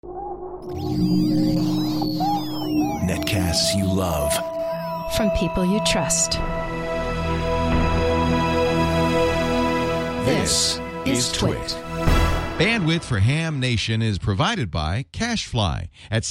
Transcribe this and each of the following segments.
Netcasts you love. From people you trust. This is Twit. Bandwidth for Ham Nation is provided by CashFly at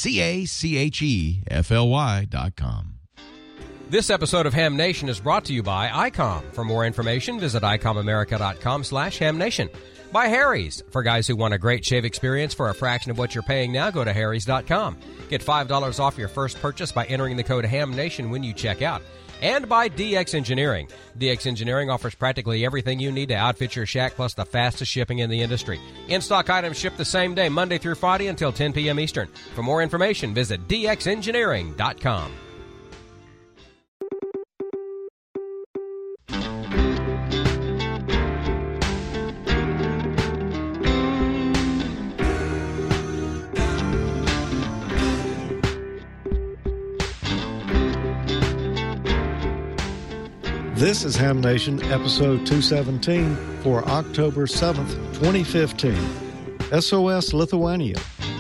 CACHEFLY.com. This episode of Ham Nation is brought to you by ICOM. For more information, visit ICOMAmerica.com/HamNation. By Harry's. For guys who want a great shave experience for a fraction of what you're paying now, go to Harry's.com. Get $5 off your first purchase by entering the code HAMNation when you check out. And by DX Engineering. DX Engineering offers practically everything you need to outfit your shack, plus the fastest shipping in the industry. In-stock items ship the same day, Monday through Friday until 10 p.m. Eastern. For more information, visit DXEngineering.com. This is Ham Nation, episode 217 for October 7th, 2015. SOS Lithuania.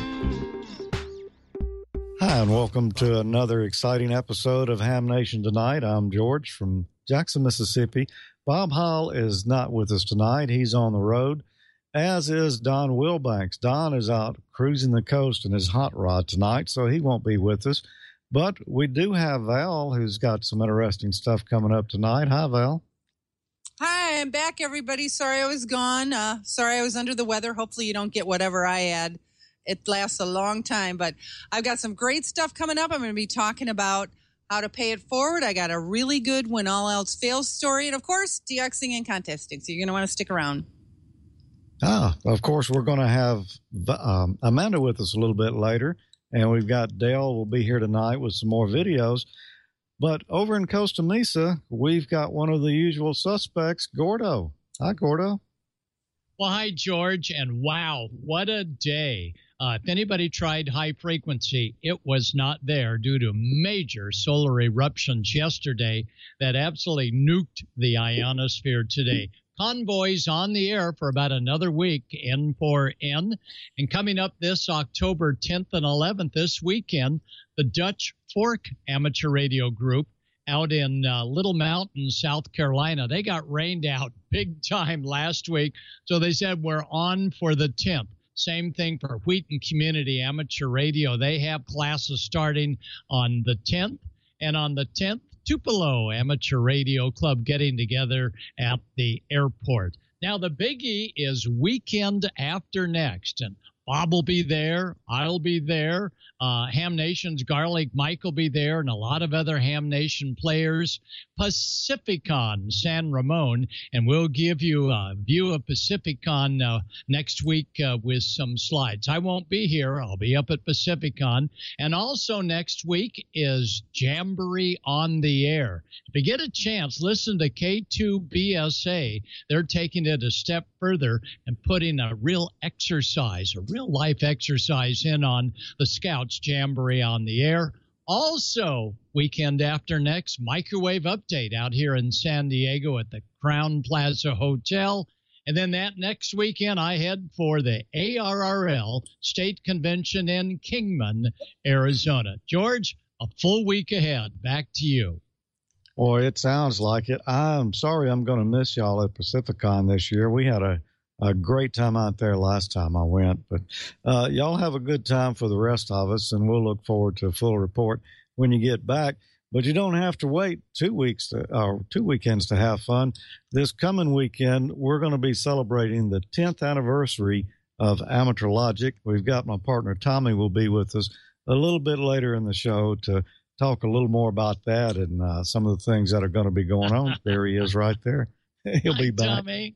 Hi, and welcome to another exciting episode of Ham Nation tonight. I'm George from Jackson, Mississippi. Bob Hall is not with us tonight. He's on the road, as is Don Wilbanks. Don is out cruising the coast in his hot rod tonight, so he won't be with us. But we do have Val, who's got some interesting stuff coming up tonight. Hi, Val. Hi, I'm back, everybody. Sorry I was gone. Sorry I was under the weather. Hopefully you don't get whatever I had. It lasts a long time, but I've got some great stuff coming up. I'm going to be talking about how to pay it forward. I got a really good when all else fails story, and, of course, DXing and contesting, so you're going to want to stick around. Of course, we're going to have Amanda with us a little bit later. And we've got Dale will be here tonight with some more videos. But over in Costa Mesa, we've got one of the usual suspects, Gordo. Hi, Gordo. Well, hi, George. And wow, what a day. If anybody tried high frequency, it was not there due to major solar eruptions yesterday that absolutely nuked the ionosphere today. Convoys on the air for about another week, N4N. And coming up this October 10th and 11th, this weekend, the Dutch Fork Amateur Radio Group out in Little Mountain, South Carolina. They got rained out big time last week, so they said we're on for the 10th. Same thing for Wheaton Community Amateur Radio. They have classes starting on the 10th, and on the 10th, Tupelo Amateur Radio Club getting together at the airport. Now, the biggie is weekend after next, and Bob will be there. I'll be there. Ham Nation's Garlic Mike will be there, and a lot of other Ham Nation players. Pacificon San Ramon, and we'll give you a view of Pacificon next week with some slides. I won't be here. I'll be up at Pacificon. And also next week is Jamboree on the Air. If you get a chance, listen to K2BSA. They're taking it a step further and putting a real exercise, a real life exercise in on the Scouts Jamboree on the Air. Also, weekend after next, microwave update out here in San Diego at the Crown Plaza Hotel. And then that next weekend, I head for the ARRL State Convention in Kingman, Arizona. George, a full week ahead. Back to you. Boy, it sounds like it. I'm sorry I'm going to miss y'all at Pacificon this year. We had a great time out there last time I went. But y'all have a good time for the rest of us, and we'll look forward to a full report when you get back. But you don't have to wait 2 weeks or 2 weekends to have fun. This coming weekend, we're going to be celebrating the 10th anniversary of Amateur Logic. We've got my partner Tommy will be with us a little bit later in the show to talk a little more about that and some of the things that are going to be going on. There he is right there. He'll be back. Tommy.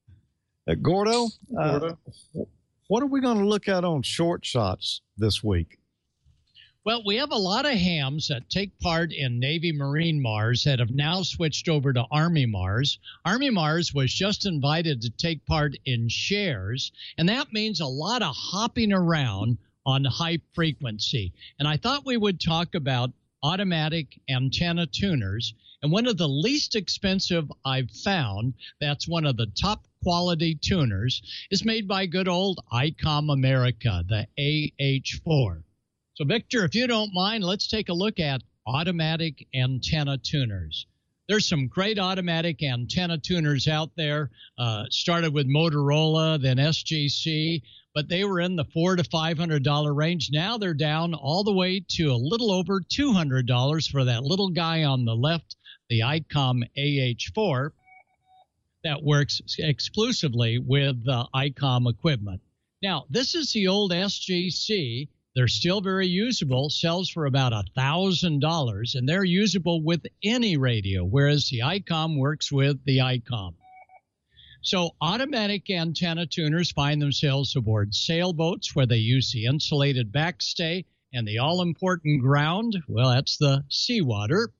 Gordo, what are we going to look at on short shots this week? Well, we have a lot of hams that take part in Navy Marine Mars that have now switched over to Army Mars. Army Mars was just invited to take part in shares, and that means a lot of hopping around on high frequency. And I thought we would talk about automatic antenna tuners. And one of the least expensive I've found, that's one of the top quality tuners, is made by good old ICOM America, the AH4. So, Victor, if you don't mind, let's take a look at automatic antenna tuners. There's some great automatic antenna tuners out there. Started with Motorola, then SGC, but they were in the $400 to $500 range. Now they're down all the way to a little over $200 for that little guy on the left, the ICOM AH4, that works exclusively with ICOM equipment. Now, this is the old SGC. They're still very usable, sells for about $1,000, and they're usable with any radio, whereas the ICOM works with the ICOM. So automatic antenna tuners find themselves aboard sailboats where they use the insulated backstay and the all-important ground, well, that's the seawater.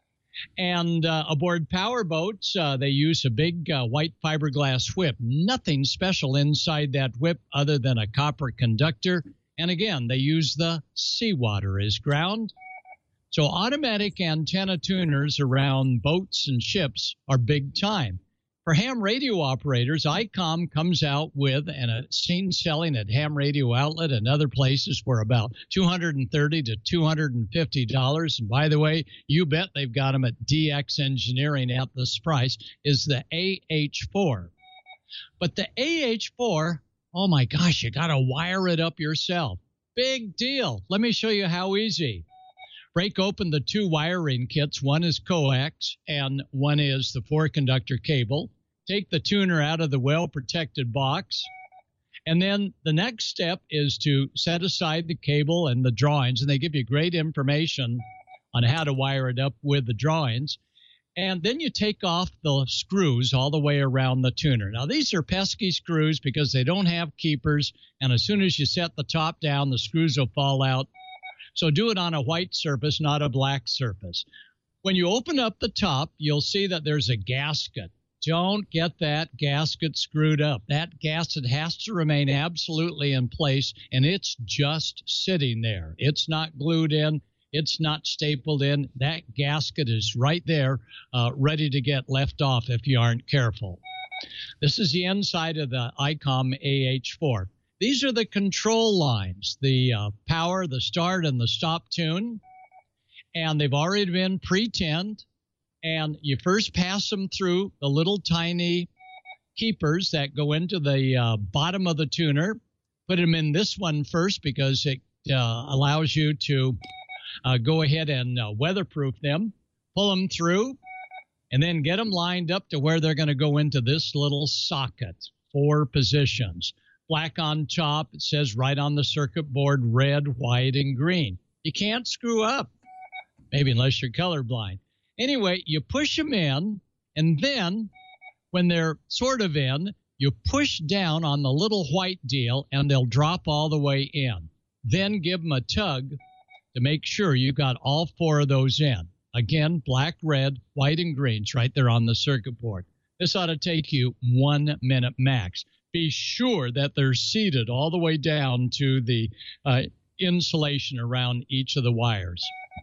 And aboard power boats, they use a big white fiberglass whip. Nothing special inside that whip other than a copper conductor. And again, they use the seawater as ground. So automatic antenna tuners around boats and ships are big time. For ham radio operators, ICOM comes out with, and it's seen selling at Ham Radio Outlet and other places for about $230 to $250. And by the way, you bet they've got them at DX Engineering at this price, is the AH4. But the AH4, oh my gosh, you got to wire it up yourself. Big deal. Let me show you how easy. Break open the two wiring kits. One is coax and one is the 4-conductor cable. Take the tuner out of the well-protected box. And then the next step is to set aside the cable and the drawings. And they give you great information on how to wire it up with the drawings. And then you take off the screws all the way around the tuner. Now, these are pesky screws because they don't have keepers. And as soon as you set the top down, the screws will fall out. So do it on a white surface, not a black surface. When you open up the top, you'll see that there's a gasket. Don't get that gasket screwed up. That gasket has to remain absolutely in place, and it's just sitting there. It's not glued in. It's not stapled in. That gasket is right there, ready to get left off if you aren't careful. This is the inside of the ICOM AH4. These are the control lines, the power, the start, and the stop tune. And they've already been pre-tinned. And you first pass them through the little tiny keepers that go into the bottom of the tuner. Put them in this one first because it allows you to go ahead and weatherproof them. Pull them through, and then get them lined up to where they're going to go into this little socket. 4 positions. Black on top. It says right on the circuit board, red, white, and green. You can't screw up, maybe unless you're colorblind. Anyway, you push them in, and then when they're sort of in, you push down on the little white deal, and they'll drop all the way in. Then give them a tug to make sure you got all 4 of those in. Again, black, red, white, and greens right there on the circuit board. This ought to take you 1 minute max. Be sure that they're seated all the way down to the insulation around each of the wires.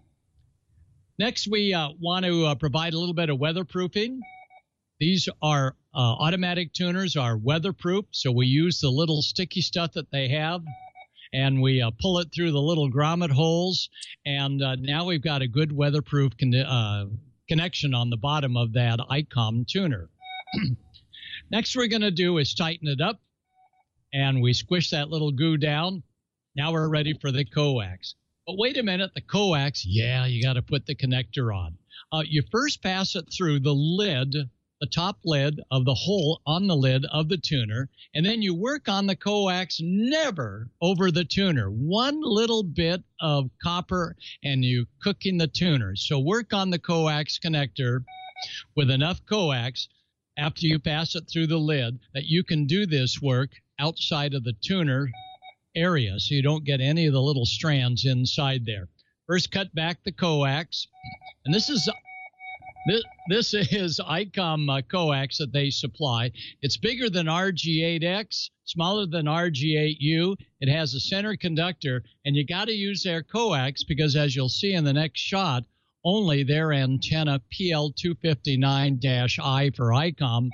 Next, we want to provide a little bit of weatherproofing. These are automatic tuners are weatherproof, so we use the little sticky stuff that they have, and we pull it through the little grommet holes, and now we've got a good weatherproof connection on the bottom of that ICOM tuner. Next we're going to do is tighten it up, and we squish that little goo down. Now we're ready for the coax. But wait a minute, the coax, yeah, you got to put the connector on. You first pass it through the lid, the top lid of the hole on the lid of the tuner, and then you work on the coax, never over the tuner. 1 little bit of copper, and you cooking the tuner. So work on the coax connector with enough coax after you pass it through the lid that you can do this work outside of the tuner area, so you don't get any of the little strands inside there. First, cut back the coax, and this is This is ICOM coax that they supply. It's bigger than RG8X, smaller than RG8U. It has a center conductor, and you got to use their coax because, as you'll see in the next shot, only their antenna PL259-I for ICOM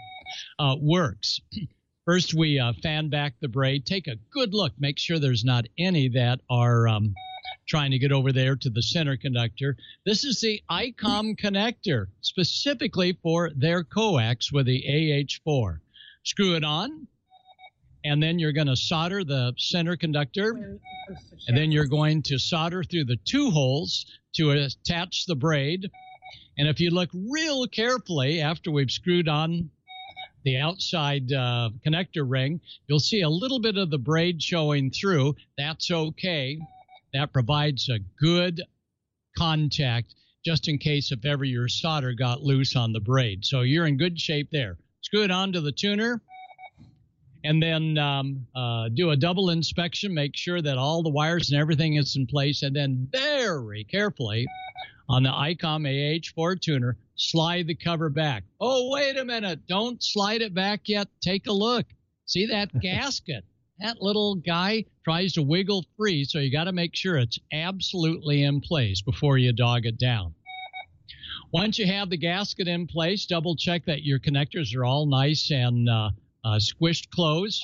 works. First, we fan back the braid. Take a good look. Make sure there's not any that are trying to get over there to the center conductor. This is the ICOM connector, specifically for their coax with the AH4. Screw it on, and then you're going to solder the center conductor, and then you're going to solder through the two holes to attach the braid. And if you look real carefully after we've screwed on the outside connector ring, you'll see a little bit of the braid showing through. That's okay. That provides a good contact just in case if ever your solder got loose on the braid. So you're in good shape there. Screw it onto the tuner and then do a double inspection. Make sure that all the wires and everything is in place. And then very carefully on the ICOM AH4 tuner, slide the cover back. Oh, wait a minute. Don't slide it back yet. Take a look. See that gasket? That little guy tries to wiggle free, so you got to make sure it's absolutely in place before you dog it down. Once you have the gasket in place, double check that your connectors are all nice and squished closed.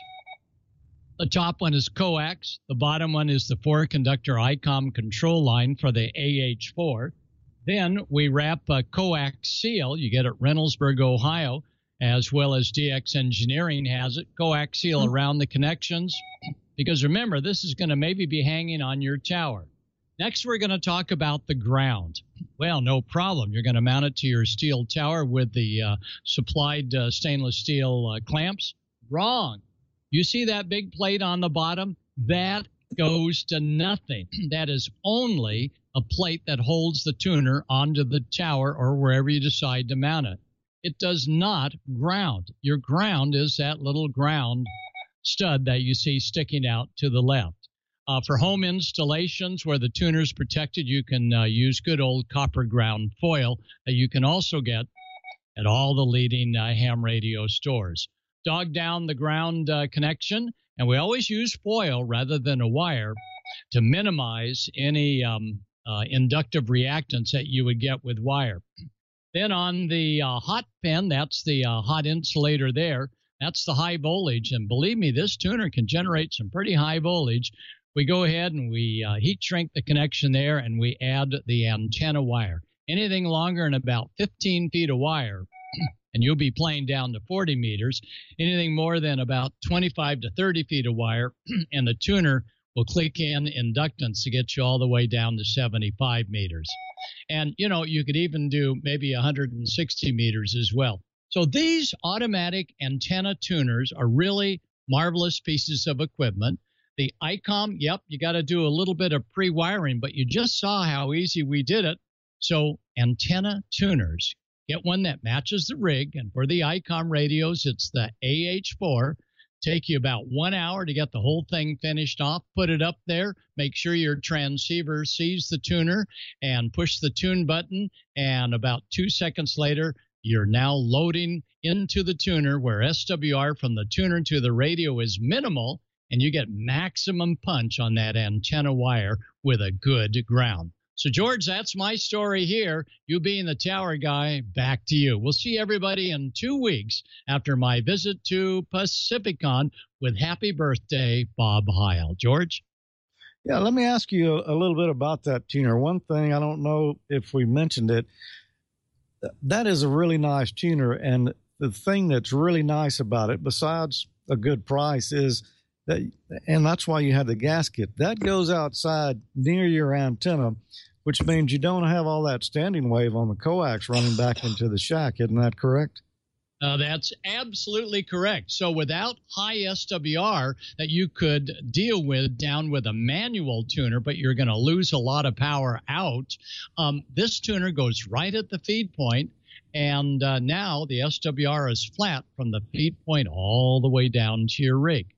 The top one is coax. The bottom one is the 4-conductor ICOM control line for the AH4. Then we wrap a coax seal. You get it at Reynoldsburg, Ohio, as well as DX Engineering has it. Coax seal around the connections, because remember, this is going to maybe be hanging on your tower. Next, we're going to talk about the ground. Well, no problem. You're going to mount it to your steel tower with the supplied stainless steel clamps. Wrong. You see that big plate on the bottom? That goes to nothing. That is only a plate that holds the tuner onto the tower or wherever you decide to mount it. It does not ground. Your ground is that little ground stud that you see sticking out to the left. For home installations where the tuner is protected, you can use good old copper ground foil that you can also get at all the leading ham radio stores. Dog down the ground connection, and we always use foil rather than a wire to minimize any inductive reactance that you would get with wire. Then on the hot pin, that's the hot insulator there. That's the high voltage. And believe me, this tuner can generate some pretty high voltage. We go ahead and we heat shrink the connection there, and we add the antenna wire. Anything longer than about 15 feet of wire, and you'll be playing down to 40 meters. Anything more than about 25 to 30 feet of wire, and the tuner will click in inductance to get you all the way down to 75 meters. And, you know, you could even do maybe 160 meters as well. So these automatic antenna tuners are really marvelous pieces of equipment. The ICOM, yep, you got to do a little bit of pre-wiring, but you just saw how easy we did it. So antenna tuners, get one that matches the rig. And for the ICOM radios, it's the AH4. Take you about 1 hour to get the whole thing finished off. Put it up there. Make sure your transceiver sees the tuner and push the tune button. And about 2 seconds later, you're now loading into the tuner where SWR from the tuner to the radio is minimal, and you get maximum punch on that antenna wire with a good ground. So, George, that's my story here. You being the tower guy, back to you. We'll see everybody in 2 weeks after my visit to Pacificon with happy birthday, Bob Heil. George? Yeah, let me ask you a little bit about that tuner. One thing, I don't know if we mentioned it, that is a really nice tuner. And the thing that's really nice about it, besides a good price, is that, and that's why you have the gasket, that goes outside near your antenna, which means you don't have all that standing wave on the coax running back into the shack. Isn't that correct? That's absolutely correct. So without high SWR that you could deal with down with a manual tuner, but you're going to lose a lot of power out, this tuner goes right at the feed point, and now the SWR is flat from the feed point all the way down to your rig.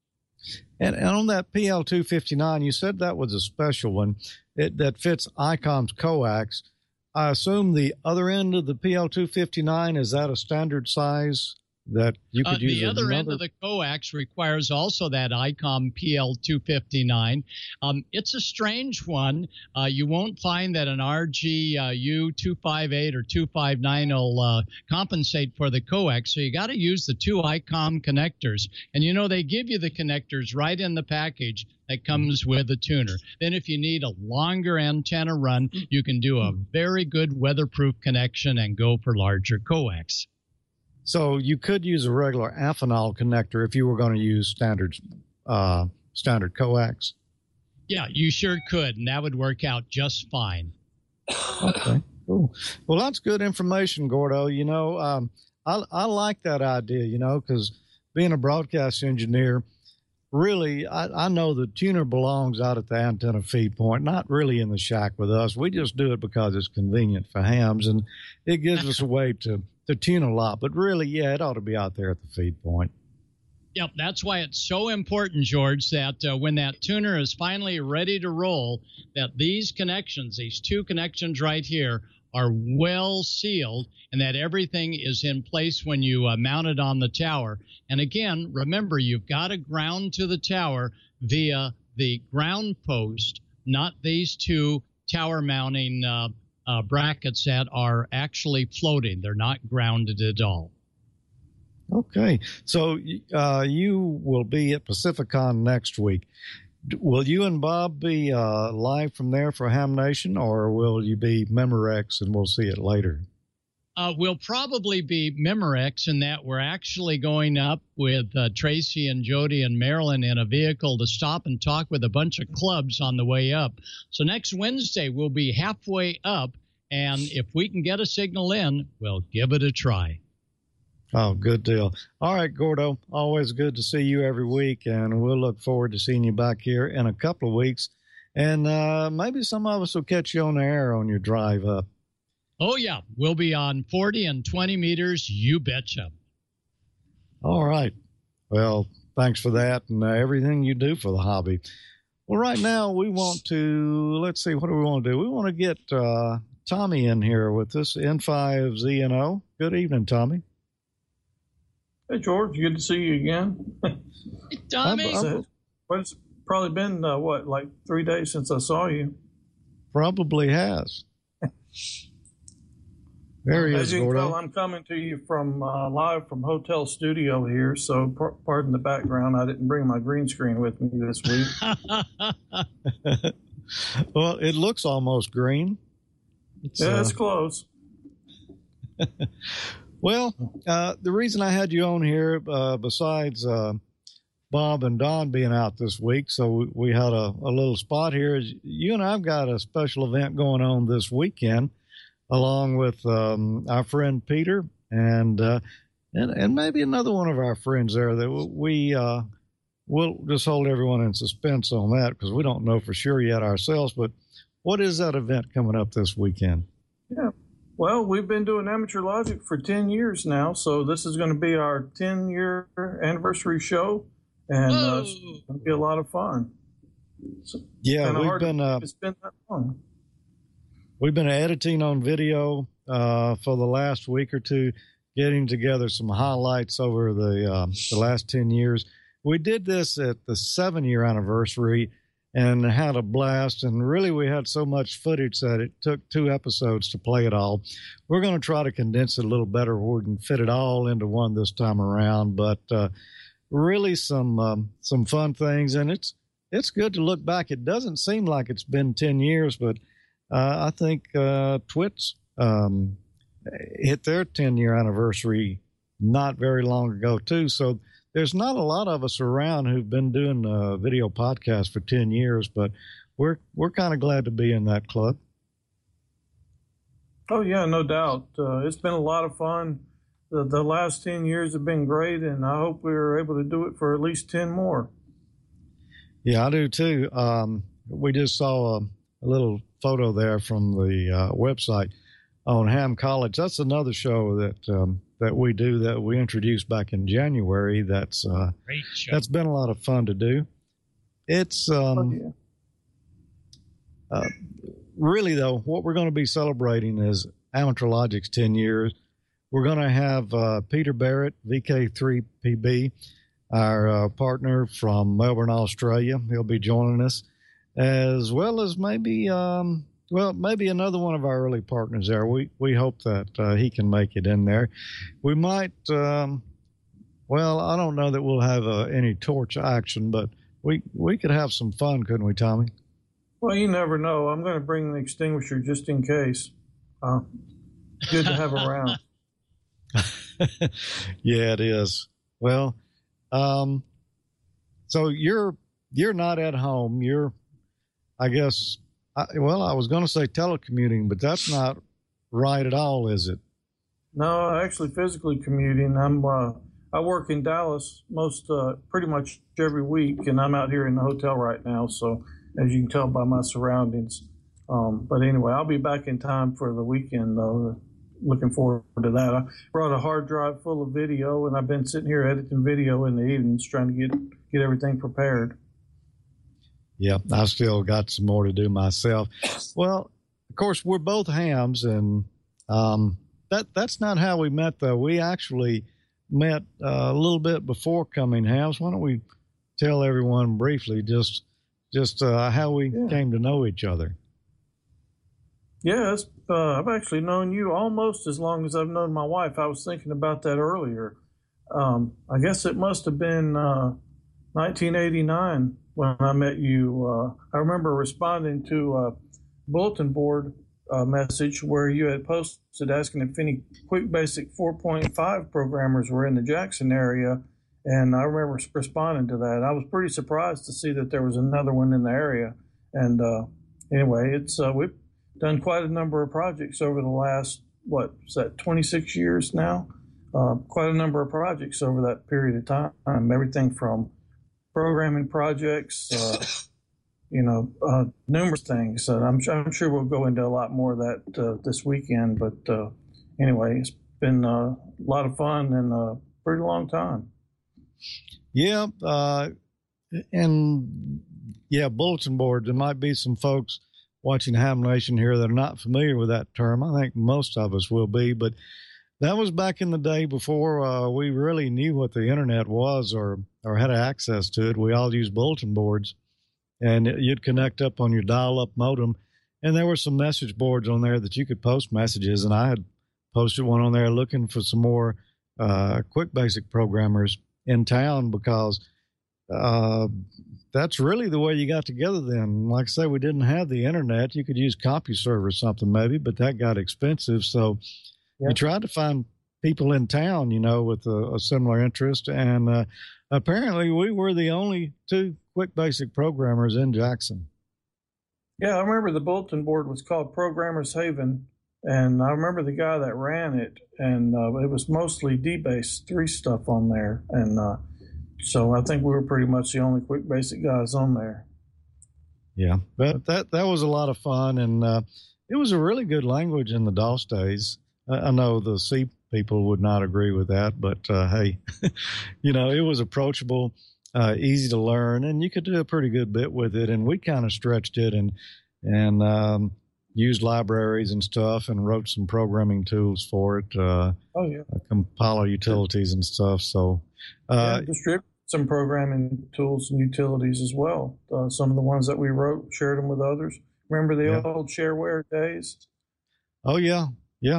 And on that PL259, you said that was a special one that fits ICOM's coax. I assume the other end of the PL259, is that a standard size that you could use? The other end of the coax requires also that ICOM PL259. It's a strange one. You won't find that an RGU 258 or 259 will compensate for the coax, so you got to use the two ICOM connectors. And, they give you the connectors right in the package that comes with the tuner. Then if you need a longer antenna run, you can do a very good weatherproof connection and go for larger coax. So you could use a regular Amphenol connector if you were going to use standard coax. Yeah, you sure could, and that would work out just fine. Okay, cool. Well, that's good information, Gordo. I like that idea, because being a broadcast engineer, really, I know the tuner belongs out at the antenna feed point, not really in the shack with us. We just do it because it's convenient for hams, and it gives us a way to tune a lot. But really, yeah, it ought to be out there at the feed point. Yep, that's why it's so important, George, that when that tuner is finally ready to roll, that these connections, these two connections right here, are well sealed, and that everything is in place when you mount it on the tower. And again, remember, you've got to ground to the tower via the ground post, not these two tower mounting brackets that are actually floating. They're not grounded at all. Okay, so you will be at Pacificon next week. Will you and Bob be live from there for Ham Nation, or will you be Memorex and we'll see it later? We'll probably be Memorex in that we're actually going up with Tracy and Jody and Marilyn in a vehicle to stop and talk with a bunch of clubs on the way up. So next Wednesday, we'll be halfway up, and if we can get a signal in, we'll give it a try. Oh, good deal. All right, Gordo, always good to see you every week, and we'll look forward to seeing you back here in a couple of weeks. And maybe some of us will catch you on the air on your drive up. Oh, yeah. We'll be on 40 and 20 meters, you betcha. All right. Well, thanks for that and everything you do for the hobby. Well, right now we want to, let's see, what do we want to do? We want to get Tommy in here with us, N5ZNO. Good evening, Tommy. Hey, George. Good to see you again. Hey, Tommy. It's probably been, like 3 days since I saw you? Probably has. There he is, As you can Gordo. tell, I'm coming to you from live from Hotel Studio here, so pardon the background. I didn't bring my green screen with me this week. Well, it looks almost green. It's close. Well, the reason I had you on here, besides Bob and Don being out this week, so we had a little spot here, is you and I've got a special event going on this weekend, along with our friend Peter and maybe another one of our friends there that we'll just hold everyone in suspense on that because we don't know for sure yet ourselves. But what is that event coming up this weekend? Yeah. Well, we've been doing Amateur Logic for 10 years now, so this is going to be our 10-year anniversary show, and it's going to be a lot of fun. Yeah, it's been that long. We've been editing on video for the last week or two, getting together some highlights over the last 10 years. We did this at the 7-year anniversary and had a blast. And really, we had so much footage that it took 2 episodes to play it all. We're going to try to condense it a little better where we can fit it all into one this time around. But really some fun things. And it's good to look back. It doesn't seem like it's been 10 years, but I think Twits hit their 10-year anniversary not very long ago, too. So there's not a lot of us around who've been doing video podcasts for 10 years, but we're kind of glad to be in that club. Oh, yeah, no doubt. It's been a lot of fun. The last 10 years have been great, and I hope we're able to do it for at least 10 more. Yeah, I do, too. We just saw a little photo there from the website on Ham College. That's another show that we do that we introduced back in January. That's great show. That's been a lot of fun to do. It's really, though, what we're going to be celebrating is Amateurlogic's 10 years. We're going to have Peter Barrett, VK3PB, our partner from Melbourne, Australia. He'll be joining us, as well as maybe another one of our early partners there. We hope that he can make it in there. We might, I don't know that we'll have any torch action, but we could have some fun, couldn't we, Tommy? Well, you never know. I'm going to bring the extinguisher just in case. Good to have around. Yeah, it is. Well, so you're not at home. You're, I guess, I was going to say telecommuting, but that's not right at all, is it? No, actually physically commuting. I work in Dallas pretty much every week, and I'm out here in the hotel right now. So as you can tell by my surroundings. But anyway, I'll be back in time for the weekend, though. Looking forward to that. I brought a hard drive full of video, and I've been sitting here editing video in the evenings, trying to get everything prepared. Yeah, I still got some more to do myself. Well, of course, we're both hams, and that's not how we met, though. We actually met a little bit before coming hams. Why don't we tell everyone briefly just how we came to know each other? Yes, I've actually known you almost as long as I've known my wife. I was thinking about that earlier. I guess it must have been 1989 when I met you. I remember responding to a bulletin board message where you had posted asking if any Quick Basic 4.5 programmers were in the Jackson area, and I remember responding to that. I was pretty surprised to see that there was another one in the area. And anyway, we've done quite a number of projects over the last, 26 years now? Quite a number of projects over that period of time. Everything from programming projects, numerous things. I'm sure we'll go into a lot more of that this weekend. But anyway, it's been a lot of fun and a pretty long time. Yeah. Bulletin board. There might be some folks watching Ham Nation here that are not familiar with that term. I think most of us will be, but that was back in the day before we really knew what the internet was or had access to it. We all used bulletin boards, and you'd connect up on your dial-up modem, and there were some message boards on there that you could post messages, and I had posted one on there looking for some more Quick Basic programmers in town because that's really the way you got together then. Like I say, we didn't have the internet. You could use CompuServe or something maybe, but that got expensive. So we tried to find people in town, with a similar interest. And apparently we were the only two Quick Basic programmers in Jackson. Yeah, I remember the bulletin board was called Programmers Haven. And I remember the guy that ran it, and it was mostly DBase 3 stuff on there. And so I think we were pretty much the only Quick Basic guys on there. Yeah, but that was a lot of fun, and it was a really good language in the DOS days. I know the C people would not agree with that, but hey, it was approachable, easy to learn, and you could do a pretty good bit with it. And we kind of stretched it and used libraries and stuff and wrote some programming tools for it, compiler utilities and stuff. So distribute some programming tools and utilities as well. Some of the ones that we wrote, shared them with others. Remember the old shareware days? Oh, yeah. Yeah.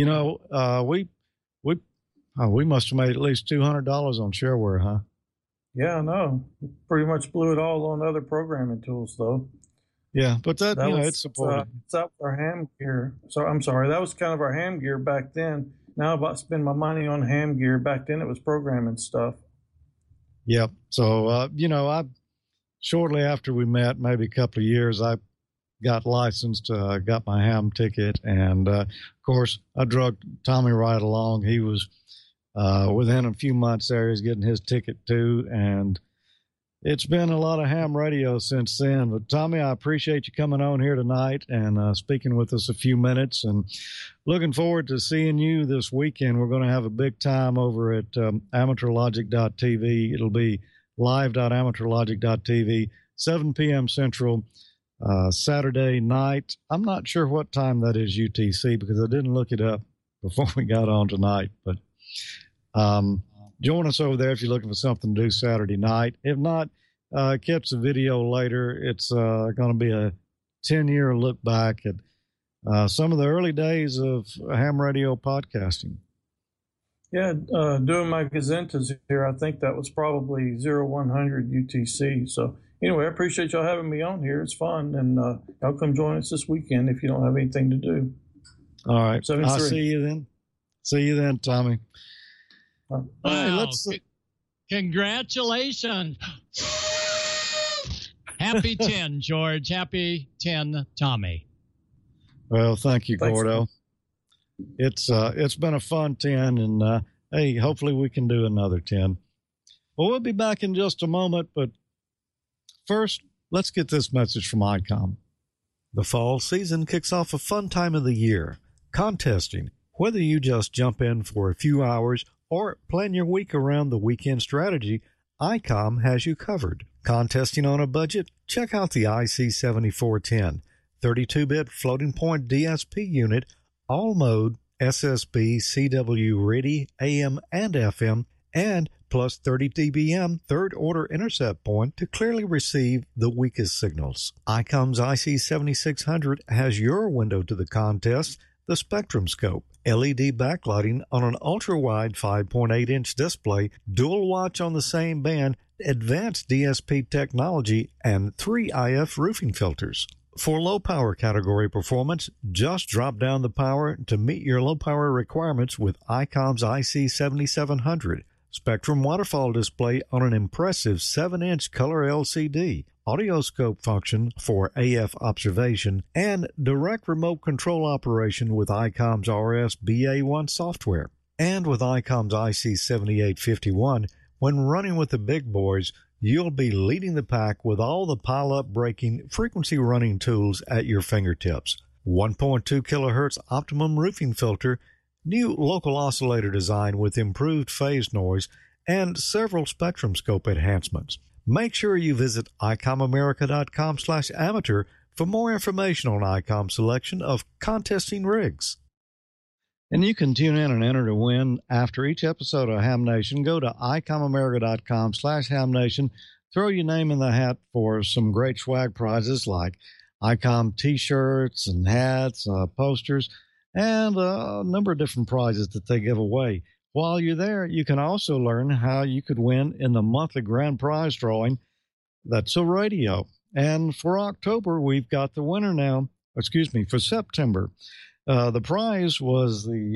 We must have made at least $200 on shareware, huh? Yeah, I know. Pretty much blew it all on other programming tools, though. Yeah, but it's supported. It's up our ham gear. So I'm sorry, that was kind of our ham gear back then. Now I spend my money on ham gear. Back then it was programming stuff. Yep. So I shortly after we met, maybe a couple of years, I got licensed, got my ham ticket, and of course I drug Tommy right along. He was within a few months there, he's getting his ticket too, and it's been a lot of ham radio since then. But Tommy, I appreciate you coming on here tonight and speaking with us a few minutes, and looking forward to seeing you this weekend. We're going to have a big time over at amateurlogic.tv. It'll be live.amateurlogic.tv, 7 p.m. Central. Saturday night. I'm not sure what time that is UTC because I didn't look it up before we got on tonight. But join us over there if you're looking for something to do Saturday night. If not, catch the video later. It's going to be a 10-year look back at some of the early days of ham radio podcasting. Yeah, doing my gazentas here, I think that was probably 0100 UTC. So anyway, I appreciate y'all having me on here. It's fun, and y'all come join us this weekend if you don't have anything to do. All right. I'll see you then. See you then, Tommy. Wow. Hey, congratulations. Happy 10, George. Happy 10, Tommy. Well, thank you, Gordo. It's been a fun 10, and hey, hopefully we can do another 10. Well, we'll be back in just a moment, but first, let's get this message from ICOM. The fall season kicks off a fun time of the year, contesting. Whether you just jump in for a few hours or plan your week around the weekend strategy, ICOM has you covered. Contesting on a budget? Check out the IC7410, 32-bit floating point DSP unit, all mode, SSB, CW, RIDI, AM, and FM, and plus 30 dBm third-order intercept point to clearly receive the weakest signals. ICOM's IC7600 has your window to the contest, the Spectrum Scope, LED backlighting on an ultra-wide 5.8-inch display, dual watch on the same band, advanced DSP technology, and 3 IF roofing filters. For low power category performance, just drop down the power to meet your low power requirements with ICOM's IC7700. Spectrum waterfall display on an impressive 7-inch color LCD, audioscope function for AF observation, and direct remote control operation with ICOM's RS-BA1 software. And with ICOM's IC7851, when running with the big boys, you'll be leading the pack with all the pile-up breaking frequency running tools at your fingertips. 1.2 kilohertz optimum roofing filter, new local oscillator design with improved phase noise, and several Spectrum Scope enhancements. Make sure you visit ICOMAmerica.com/amateur for more information on ICOM's selection of contesting rigs. And you can tune in and enter to win after each episode of Ham Nation. Go to ICOMAmerica.com/HamNation. Throw your name in the hat for some great swag prizes like ICOM T-shirts and hats, posters, and a number of different prizes that they give away. While you're there, you can also learn how you could win in the monthly grand prize drawing. That's a radio. And for October, we've got the winner now. For September. The prize was the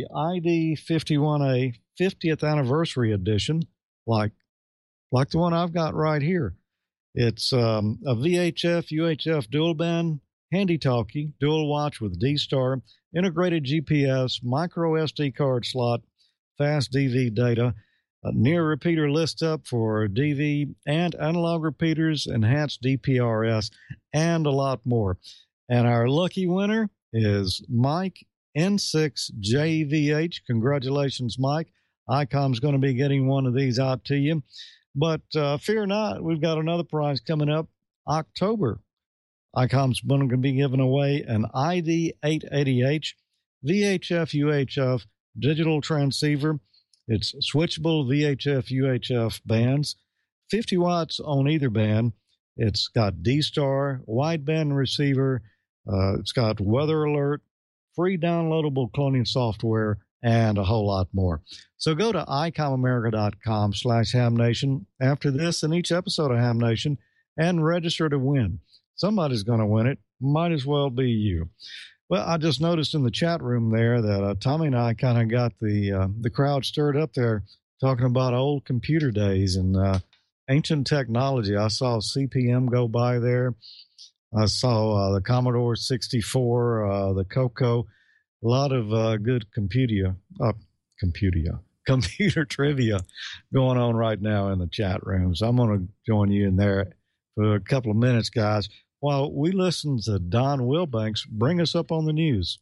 ID51A 50th anniversary edition, like the one I've got right here. It's a VHF UHF dual band handy talkie, dual watch with D-Star, integrated GPS, micro SD card slot, fast DV data, a near repeater list up for DV and analog repeaters, enhanced DPRS, and a lot more. And our lucky winner is Mike N6JVH. Congratulations, Mike. ICOM's going to be getting one of these out to you. But fear not, we've got another prize coming up October. ICOM's going to be giving away an ID880H VHF UHF digital transceiver. It's switchable VHF UHF bands, 50 watts on either band. It's got D-Star, wideband receiver. It's got weather alert, free downloadable cloning software, and a whole lot more. So go to ICOMAmerica.com/HamNation after this and each episode of Ham Nation and register to win. Somebody's going to win it. Might as well be you. Well, I just noticed in the chat room there that Tommy and I kind of got the crowd stirred up there talking about old computer days and ancient technology. I saw CPM go by there. I saw the Commodore 64, the Coco, a lot of good computer trivia going on right now in the chat room. So I'm going to join you in there for a couple of minutes, guys, while we listen to Don Wilbanks bring us up on the news.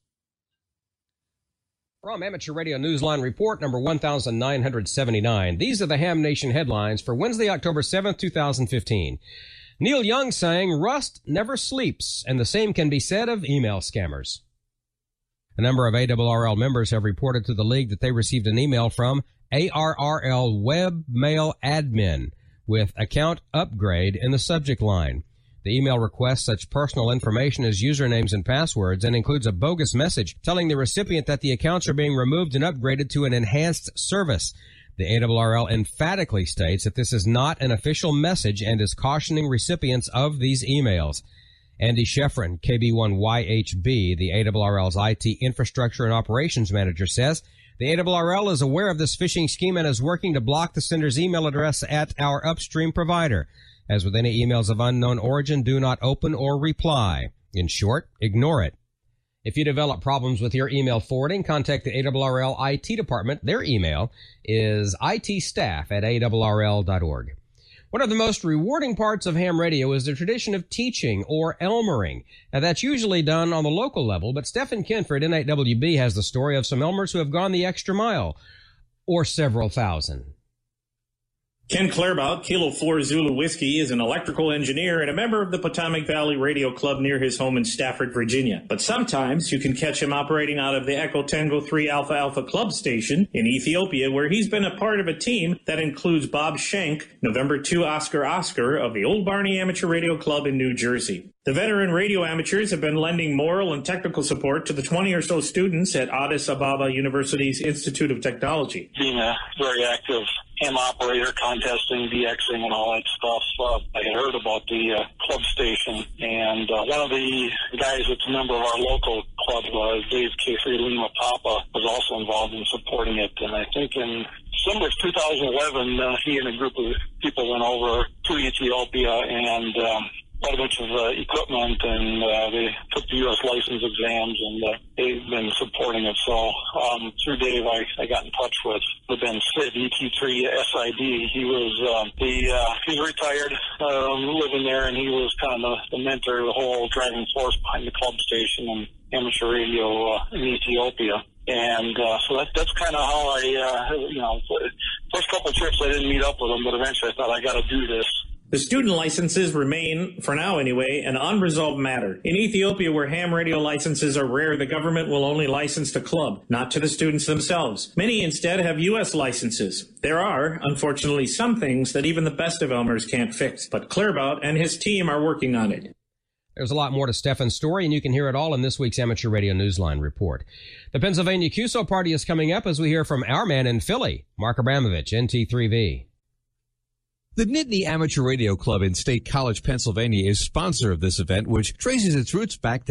From Amateur Radio Newsline Report number 1979, these are the Ham Nation headlines for Wednesday, October 7th, 2015. Neil Young saying rust never sleeps, and the same can be said of email scammers. A number of ARRL members have reported to the league that they received an email from ARRL Webmail Admin with account upgrade in the subject line. The email requests such personal information as usernames and passwords and includes a bogus message telling the recipient that the accounts are being removed and upgraded to an enhanced service. The ARRL emphatically states that this is not an official message and is cautioning recipients of these emails. Andy Sheffrin, KB1YHB, the ARRL's IT Infrastructure and Operations Manager, says the ARRL is aware of this phishing scheme and is working to block the sender's email address at our upstream provider. As with any emails of unknown origin, do not open or reply. In short, ignore it. If you develop problems with your email forwarding, contact the ARRL IT department. Their email is itstaff@arrl.org. One of the most rewarding parts of ham radio is the tradition of teaching or Elmering. Now, that's usually done on the local level, but Stephen Kinford, N8WB, has the story of some Elmers who have gone the extra mile, or several thousand. Ken Clairbout, Kilo 4 Zulu Whiskey, is an electrical engineer and a member of the Potomac Valley Radio Club near his home in Stafford, Virginia. But sometimes you can catch him operating out of the Echo Tango 3 Alpha Alpha Club station in Ethiopia, where he's been a part of a team that includes Bob Schenk, November 2 Oscar Oscar of the Old Barney Amateur Radio Club in New Jersey. The veteran radio amateurs have been lending moral and technical support to the 20 or so students at Addis Ababa University's Institute of Technology. Being a very active ham operator, contesting, DXing, and all that stuff, I had heard about the club station, and one of the guys that's a member of our local club, Dave K3 Lima Papa, was also involved in supporting it. And I think in December of 2011, he and a group of people went over to Ethiopia and bought a bunch of equipment, and they took the U.S. license exams, and they've been supporting it. So through Dave, I got in touch with Ben Sid, ET3 SID. He was he's retired, living there, and he was kind of the mentor, the whole driving force behind the club station and amateur radio in Ethiopia. And so that's kind of how I, first couple of trips I didn't meet up with him, but eventually I thought I got to do this. The student licenses remain, for now anyway, an unresolved matter. In Ethiopia, where ham radio licenses are rare, the government will only license the club, not to the students themselves. Many instead have U.S. licenses. There are, unfortunately, some things that even the best of Elmers can't fix, but Clairbout and his team are working on it. There's a lot more to Stefan's story, and you can hear it all in this week's Amateur Radio Newsline report. The Pennsylvania QSO party is coming up as we hear from our man in Philly, Mark Abramovich, NT3V. The Nittany Amateur Radio Club in State College, Pennsylvania is sponsor of this event, which traces its roots back to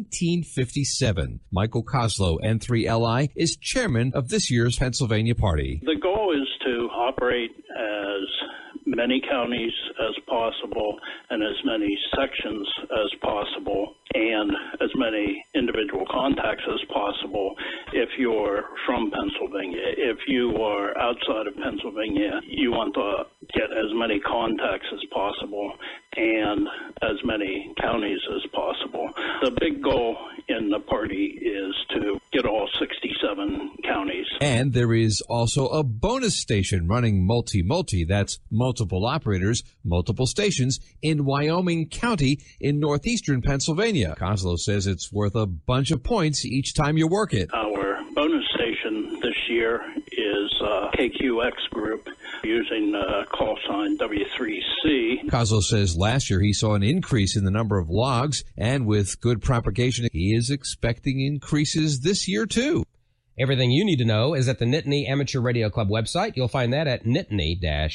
1957. Michael Koslow, N3LI, is chairman of this year's Pennsylvania party. The goal is to operate as many counties as possible and as many sections as possible and as many individual contacts as possible if you're from Pennsylvania. If you are outside of Pennsylvania, you want to get as many contacts as possible and as many counties as possible. The big goal in the party is to get all 67 counties. And there is also a bonus station running multi-multi, that's multiple operators, multiple stations in Wyoming County in northeastern Pennsylvania. Koslow says it's worth a bunch of points each time you work it. Our bonus station this year is KQX Group using call sign W3C. Koslow says last year he saw an increase in the number of logs, and with good propagation, he is expecting increases this year too. Everything you need to know is at the Nittany Amateur Radio Club website. You'll find that at nittany-arc.net.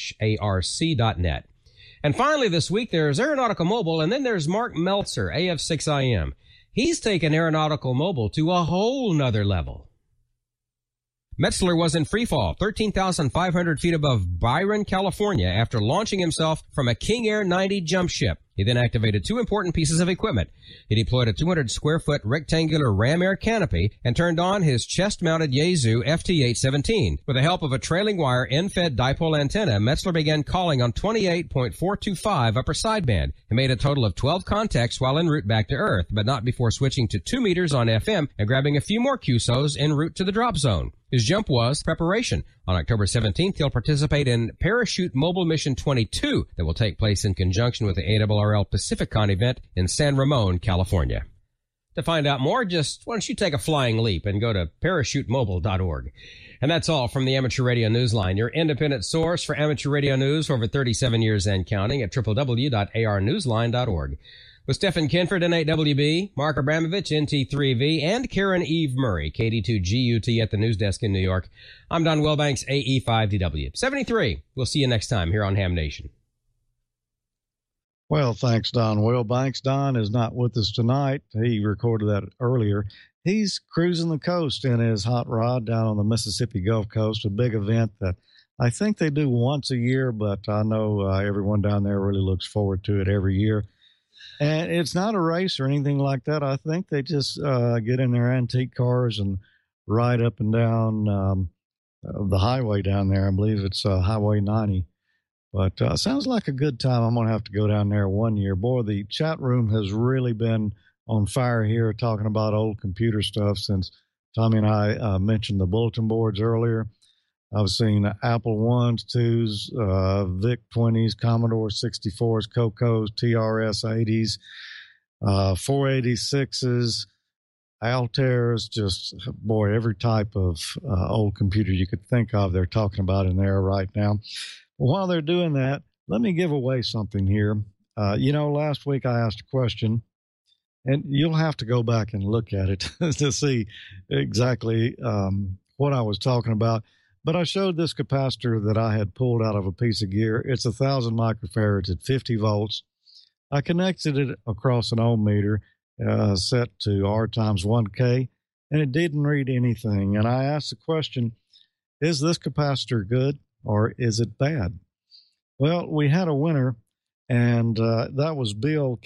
And finally this week, there's Aeronautical Mobile, and then there's Mark Meltzer, AF6IM. He's taken Aeronautical Mobile to a whole nother level. Metzler was in freefall, 13,500 feet above Byron, California, after launching himself from a King Air 90 jump ship. He then activated two important pieces of equipment. He deployed a 200-square-foot rectangular ram air canopy and turned on his chest-mounted Yaesu FT-817. With the help of a trailing wire end-fed dipole antenna, Metzler began calling on 28.425 upper sideband. He made a total of 12 contacts while en route back to Earth, but not before switching to 2 meters on FM and grabbing a few more QSOs en route to the drop zone. His jump was preparation. On October 17th, he'll participate in Parachute Mobile Mission 22 that will take place in conjunction with the ARRL Pacificon event in San Ramon, California. To find out more, just why don't you take a flying leap and go to parachutemobile.org. And that's all from the Amateur Radio Newsline, your independent source for amateur radio news for over 37 years and counting at www.arnewsline.org. With Stephen Kinford, N8WB, Mark Abramovich, NT3V, and Karen Eve Murray, KD2GUT at the news desk in New York, I'm Don Wilbanks, AE5DW. 73. We'll see you next time here on Ham Nation. Well, thanks, Don Wilbanks. Don is not with us tonight. He recorded that earlier. He's cruising the coast in his hot rod down on the Mississippi Gulf Coast, a big event that I think they do once a year, but I know everyone down there really looks forward to it every year. And it's not a race or anything like that. I think they just get in their antique cars and ride up and down the highway down there. I believe it's Highway 90. But sounds like a good time. I'm going to have to go down there one year. Boy, the chat room has really been on fire here talking about old computer stuff since Tommy and I mentioned the bulletin boards earlier. I've seen Apple 1s, 2s, VIC 20s, Commodore 64s, Cocos, TRS 80s, 486s, Altairs, just, boy, every type of old computer you could think of they're talking about in there right now. While they're doing that, let me give away something here. Last week I asked a question, and you'll have to go back and look at it to see exactly what I was talking about. But I showed this capacitor that I had pulled out of a piece of gear. It's 1,000 microfarads at 50 volts. I connected it across an ohm meter set to R times 1K, and it didn't read anything. And I asked the question, is this capacitor good or is it bad? Well, we had a winner, and that was Bill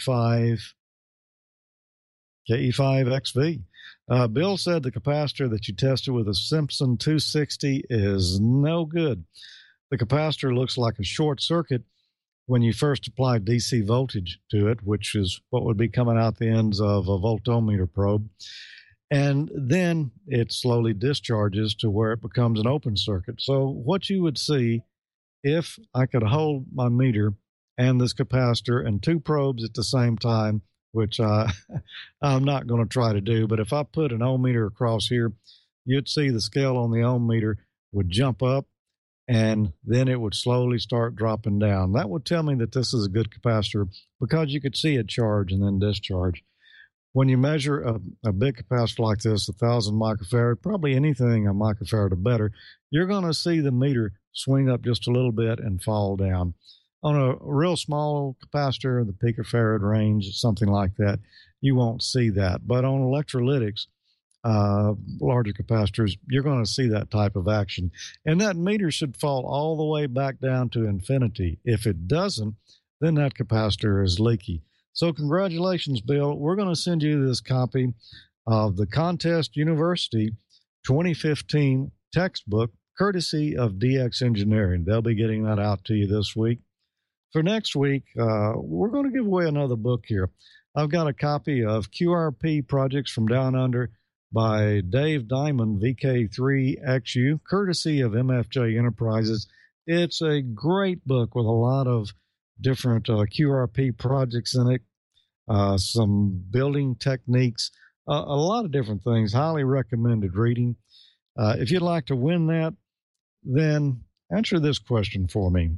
KE5XV. Bill said the capacitor that you tested with a Simpson 260 is no good. The capacitor looks like a short circuit when you first apply DC voltage to it, which is what would be coming out the ends of a voltometer probe. And then it slowly discharges to where it becomes an open circuit. So what you would see if I could hold my meter and this capacitor and two probes at the same time, which I'm not going to try to do. But if I put an ohm meter across here, you'd see the scale on the ohm meter would jump up, and then it would slowly start dropping down. That would tell me that this is a good capacitor because you could see it charge and then discharge. When you measure a big capacitor like this, 1,000 microfarad, probably anything a microfarad or better, you're going to see the meter swing up just a little bit and fall down. On a real small capacitor, the picofarad range, something like that, you won't see that. But on electrolytics, larger capacitors, you're going to see that type of action. And that meter should fall all the way back down to infinity. If it doesn't, then that capacitor is leaky. So congratulations, Bill. We're going to send you this copy of the Contest University 2015 textbook, courtesy of DX Engineering. They'll be getting that out to you this week. For next week, we're going to give away another book here. I've got a copy of QRP Projects from Down Under by Dave Diamond, VK3XU, courtesy of MFJ Enterprises. It's a great book with a lot of different QRP projects in it, some building techniques, a lot of different things. Highly recommended reading. If you'd like to win that, then answer this question for me.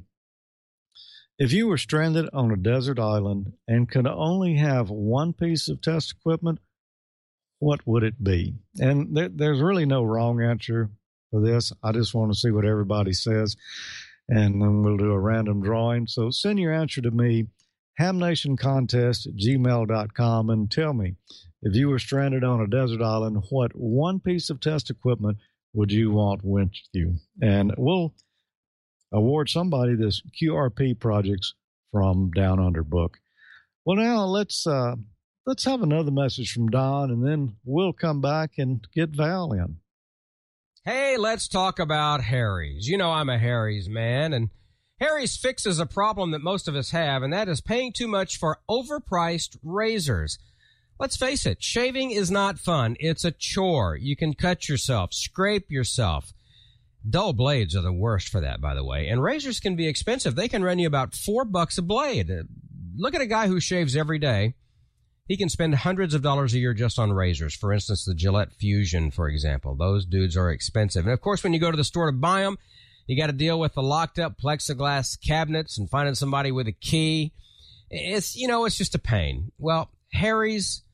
If you were stranded on a desert island and could only have one piece of test equipment, what would it be? And there's really no wrong answer for this. I just want to see what everybody says, and then we'll do a random drawing. So send your answer to me, hamnationcontest@gmail.com, and tell me, if you were stranded on a desert island, what one piece of test equipment would you want with you? And we'll award somebody this QRP Projects from Down Under book. Well, now let's have another message from Don, and then we'll come back and get Val in. Hey, let's talk about Harry's. You know I'm a Harry's man, and Harry's fixes a problem that most of us have, and that is paying too much for overpriced razors. Let's face it, shaving is not fun. It's a chore. You can cut yourself, scrape yourself. Dull blades are the worst for that, by the way. And razors can be expensive. They can run you about $4 a blade. Look at a guy who shaves every day. He can spend hundreds of dollars a year just on razors. For instance, the Gillette Fusion, for example. Those dudes are expensive. And, of course, when you go to the store to buy them, you got to deal with the locked-up plexiglass cabinets and finding somebody with a key. It's just a pain. Well, Harry's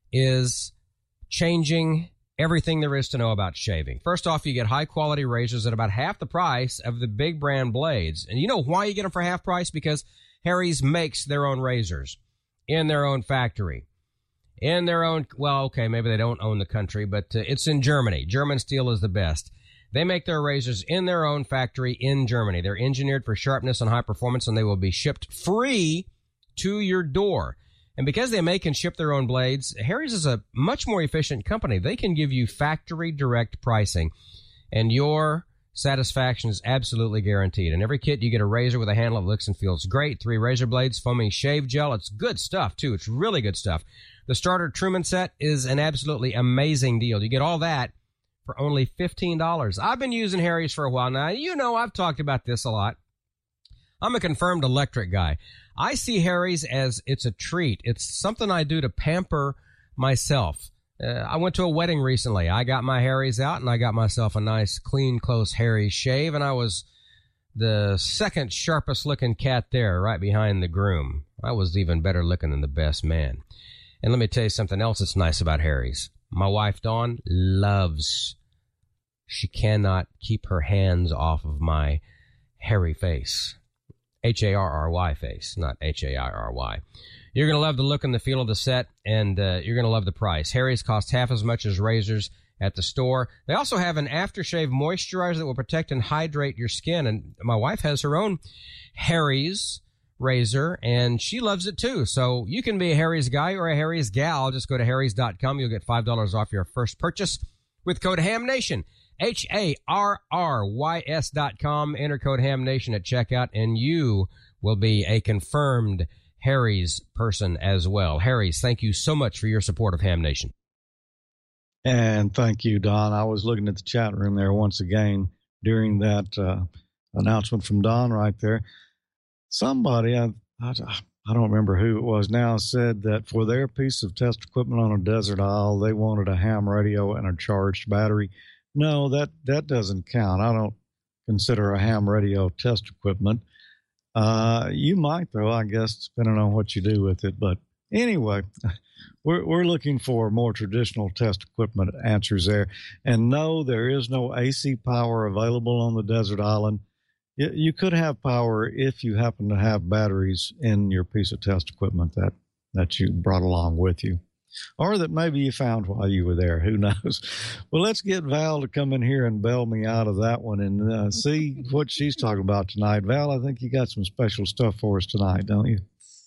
is changing everything there is to know about shaving. First off, you get high-quality razors at about half the price of the big brand blades. And you know why you get them for half price? Because Harry's makes their own razors in their own factory. In their own, well, okay, maybe they don't own the country, but it's in Germany. German steel is the best. They make their razors in their own factory in Germany. They're engineered for sharpness and high performance, and they will be shipped free to your door. And because they make and ship their own blades, Harry's is a much more efficient company. They can give you factory direct pricing, and your satisfaction is absolutely guaranteed. In every kit, you get a razor with a handle that looks and feels great, 3 razor blades, foaming shave gel. It's good stuff, too. It's really good stuff. The starter Truman set is an absolutely amazing deal. You get all that for only $15. I've been using Harry's for a while now. You know, I've talked about this a lot. I'm a confirmed electric guy. I see Harry's as it's a treat. It's something I do to pamper myself. I went to a wedding recently. I got my Harry's out, and I got myself a nice, clean, close Harry's shave, and I was the second sharpest-looking cat there, right behind the groom. I was even better looking than the best man. And let me tell you something else that's nice about Harry's. My wife, Dawn, loves. She cannot keep her hands off of my hairy face. Harry face, not Harry. You're going to love the look and the feel of the set, and you're going to love the price. Harry's costs half as much as razors at the store. They also have an aftershave moisturizer that will protect and hydrate your skin, and my wife has her own Harry's razor, and she loves it too. So you can be a Harry's guy or a Harry's gal. Just go to harrys.com. You'll get $5 off your first purchase with code HAMNATION. HARRYS.com. Enter code HAMNATION at checkout, and you will be a confirmed Harry's person as well. Harry's, thank you so much for your support of Ham Nation. And thank you, Don. I was looking at the chat room there once again during that announcement from Don right there. Somebody, I don't remember who it was now, said that for their piece of test equipment on a desert isle, they wanted a ham radio and a charged battery. No, that doesn't count. I don't consider a ham radio test equipment. You might, though, I guess, depending on what you do with it. But anyway, we're looking for more traditional test equipment answers there. And no, there is no AC power available on the desert island. You could have power if you happen to have batteries in your piece of test equipment that you brought along with you. Or that maybe you found while you were there. Who knows? Well, let's get Val to come in here and bail me out of that one and see what she's talking about tonight. Val, I think you got some special stuff for us tonight, don't you?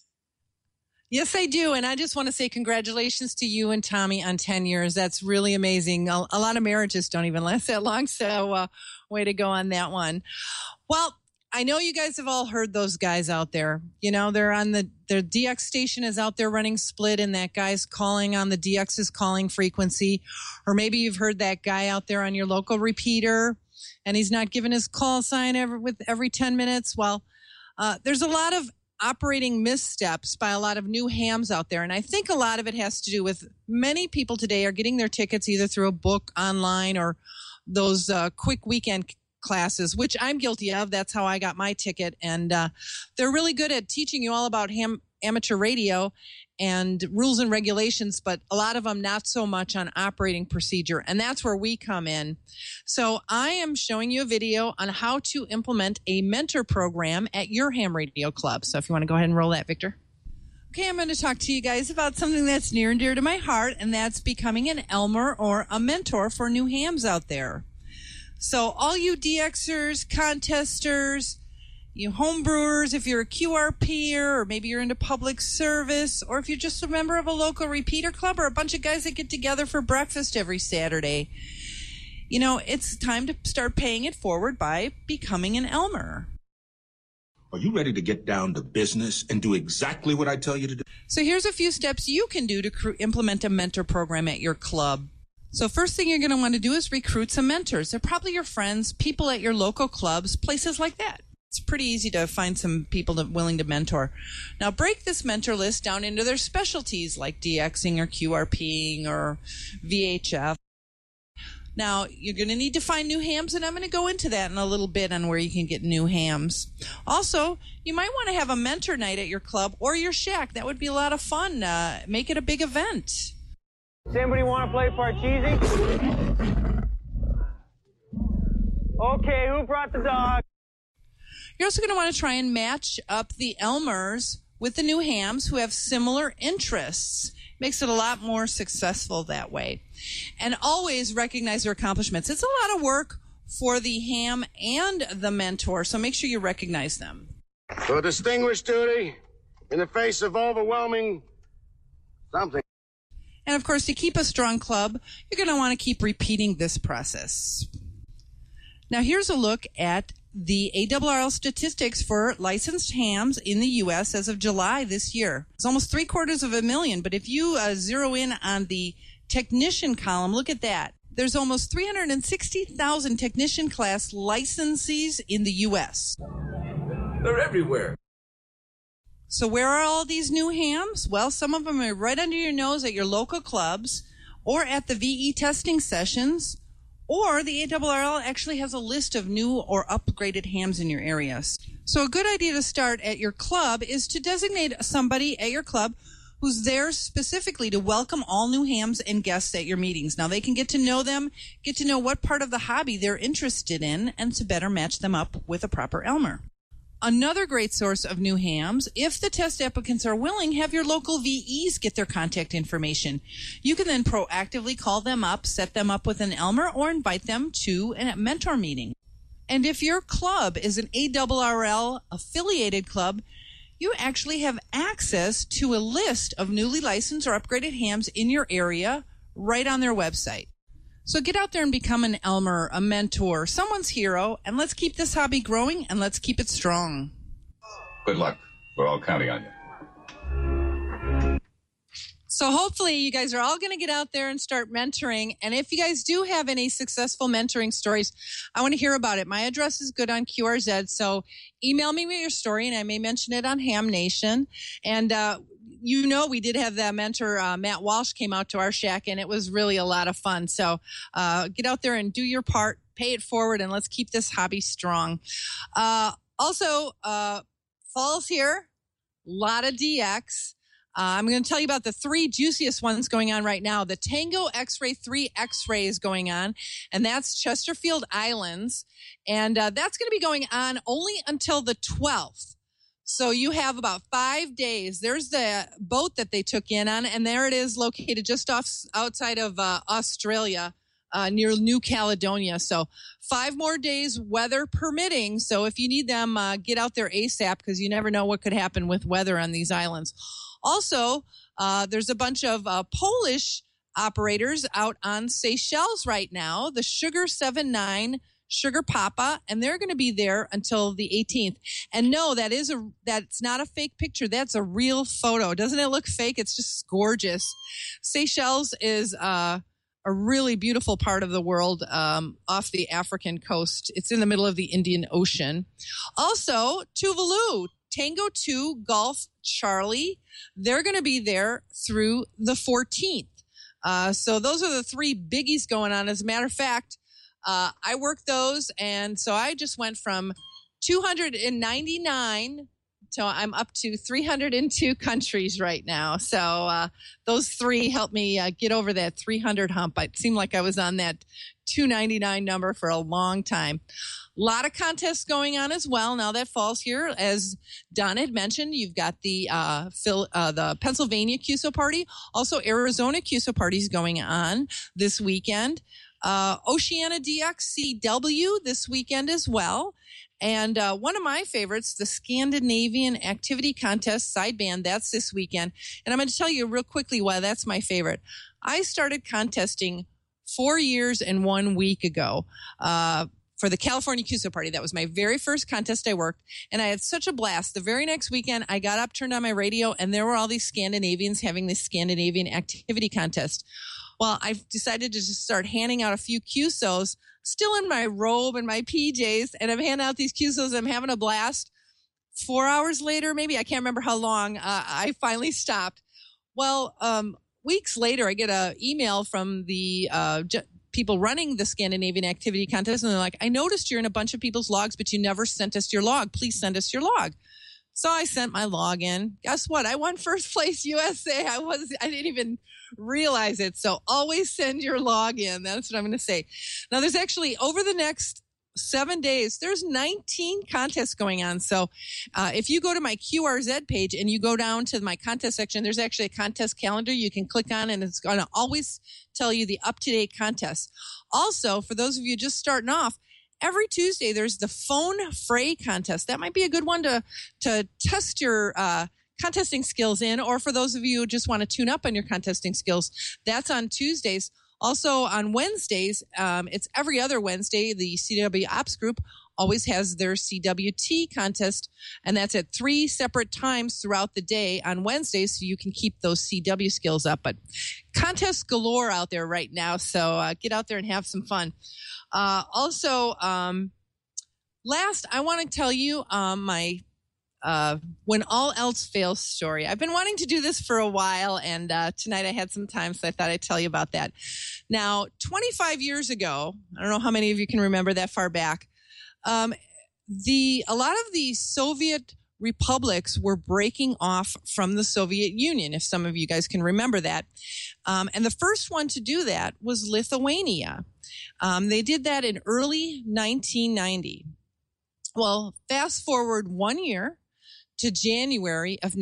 Yes, I do. And I just want to say congratulations to you and Tommy on 10 years. That's really amazing. A lot of marriages don't even last that long. So way to go on that one. Well, I know you guys have all heard those guys out there. You know, they're on their DX station is out there running split, and that guy's calling on the DX's calling frequency. Or maybe you've heard that guy out there on your local repeater, and he's not giving his call sign every 10 minutes. Well, there's a lot of operating missteps by a lot of new hams out there. And I think a lot of it has to do with many people today are getting their tickets either through a book online or those quick weekend classes, which I'm guilty of. That's how I got my ticket. And they're really good at teaching you all about amateur radio and rules and regulations, but a lot of them not so much on operating procedure. And that's where we come in. So I am showing you a video on how to implement a mentor program at your ham radio club. So if you want to go ahead and roll that, Victor. Okay, I'm going to talk to you guys about something that's near and dear to my heart, and that's becoming an Elmer or a mentor for new hams out there. So all you DXers, contesters, you homebrewers, if you're a QRPer or maybe you're into public service, or if you're just a member of a local repeater club or a bunch of guys that get together for breakfast every Saturday, you know, it's time to start paying it forward by becoming an Elmer. Are you ready to get down to business and do exactly what I tell you to do? So here's a few steps you can do to implement a mentor program at your club. So first thing you're going to want to do is recruit some mentors. They're probably your friends, people at your local clubs, places like that. It's pretty easy to find some people willing to mentor. Now break this mentor list down into their specialties like DXing or QRPing or VHF. Now, you're going to need to find new hams, and I'm going to go into that in a little bit on where you can get new hams. Also, you might want to have a mentor night at your club or your shack. That would be a lot of fun. Make it a big event. Does anybody want to play Parcheesi? Okay, who brought the dog? You're also going to want to try and match up the Elmers with the new hams who have similar interests. Makes it a lot more successful that way. And always recognize their accomplishments. It's a lot of work for the ham and the mentor, so make sure you recognize them. For distinguished duty in the face of overwhelming something. And, of course, to keep a strong club, you're going to want to keep repeating this process. Now, here's a look at the ARRL statistics for licensed hams in the U.S. as of July this year. It's almost 750,000, but if you zero in on the technician column, look at that. There's almost 360,000 technician class licensees in the U.S. They're everywhere. So where are all these new hams? Well, some of them are right under your nose at your local clubs or at the VE testing sessions, or the ARRL actually has a list of new or upgraded hams in your areas. So a good idea to start at your club is to designate somebody at your club who's there specifically to welcome all new hams and guests at your meetings. Now, they can get to know them, get to know what part of the hobby they're interested in, and to better match them up with a proper Elmer. Another great source of new hams, if the test applicants are willing, have your local VEs get their contact information. You can then proactively call them up, set them up with an Elmer, or invite them to a mentor meeting. And if your club is an ARRL affiliated club, you actually have access to a list of newly licensed or upgraded hams in your area right on their website. So get out there and become an Elmer, a mentor, someone's hero, and let's keep this hobby growing and let's keep it strong. Good luck. We're all counting on you. So hopefully you guys are all going to get out there and start mentoring. And if you guys do have any successful mentoring stories, I want to hear about it. My address is good on QRZ, so email me with your story, and I may mention it on Ham Nation. And we did have that mentor, Matt Walsh, came out to our shack, and it was really a lot of fun. So get out there and do your part, pay it forward, and let's keep this hobby strong. Also, fall's here, a lot of DX. I'm going to tell you about the 3 juiciest ones going on right now. The Tango X-Ray 3 X-Ray is going on, and that's Chesterfield Islands. And that's going to be going on only until the 12th. So you have about 5 days. There's the boat that they took in on, and there it is located just outside of Australia, near New Caledonia. So 5 more days, weather permitting. So if you need them, get out there ASAP, because you never know what could happen with weather on these islands. Also, there's a bunch of Polish operators out on Seychelles right now, the Sugar 79 Sugar Papa, and they're going to be there until the 18th. And no, that's not a fake picture. That's a real photo. Doesn't it look fake? It's just gorgeous. Seychelles is a really beautiful part of the world off the African coast. It's in the middle of the Indian Ocean. Also, Tuvalu, Tango 2 Golf Charlie, they're going to be there through the 14th. So those are the 3 biggies going on. As a matter of fact, I work those, and so I just went from 299 to I'm up to 302 countries right now. So those 3 helped me get over that 300 hump. It seemed like I was on that 299 number for a long time. A lot of contests going on as well now that fall's here. As Don had mentioned, you've got the Pennsylvania QSO party, also Arizona QSO parties going on this weekend. Oceania DXCW this weekend as well. And one of my favorites, the Scandinavian Activity Contest Sideband, that's this weekend. And I'm going to tell you real quickly why that's my favorite. I started contesting 4 years and 1 week ago. for the California QSO party. That was my very first contest I worked, and I had such a blast. The very next weekend, I got up, turned on my radio, and there were all these Scandinavians having this Scandinavian activity contest. Well, I've decided to just start handing out a few QSOs, still in my robe and my PJs, and I'm handing out these QSOs. I'm having a blast. 4 hours later, maybe, I can't remember how long, I finally stopped. Well, weeks later, I get an email from the people running the Scandinavian activity contest, and they're like, I noticed you're in a bunch of people's logs, but you never sent us your log. Please send us your log. So I sent my log in. Guess what? I won first place USA. I didn't even realize it. So always send your log in. That's what I'm going to say. Now, there's actually, over the next 7 days, there's 19 contests going on. So if you go to my QRZ page and you go down to my contest section, there's actually a contest calendar you can click on, and it's going to always tell you the up-to-date contests. Also, for those of you just starting off, every Tuesday there's the phone fray contest. That might be a good one to test your contesting skills in, or for those of you who just want to tune up on your contesting skills, that's on Tuesdays. Also on Wednesdays, it's every other Wednesday, the CW Ops group always has their CWT contest, and that's at 3 separate times throughout the day on Wednesdays, so you can keep those CW skills up. But contests galore out there right now, so get out there and have some fun. Also, last, I want to tell you my when all else fails story. I've been wanting to do this for a while, and tonight I had some time, so I thought I'd tell you about that. Now, 25 years ago, I don't know how many of you can remember that far back, a lot of the Soviet republics were breaking off from the Soviet Union, if some of you guys can remember that. And the first one to do that was Lithuania. They did that in early 1990. Well, fast forward 1 year to January of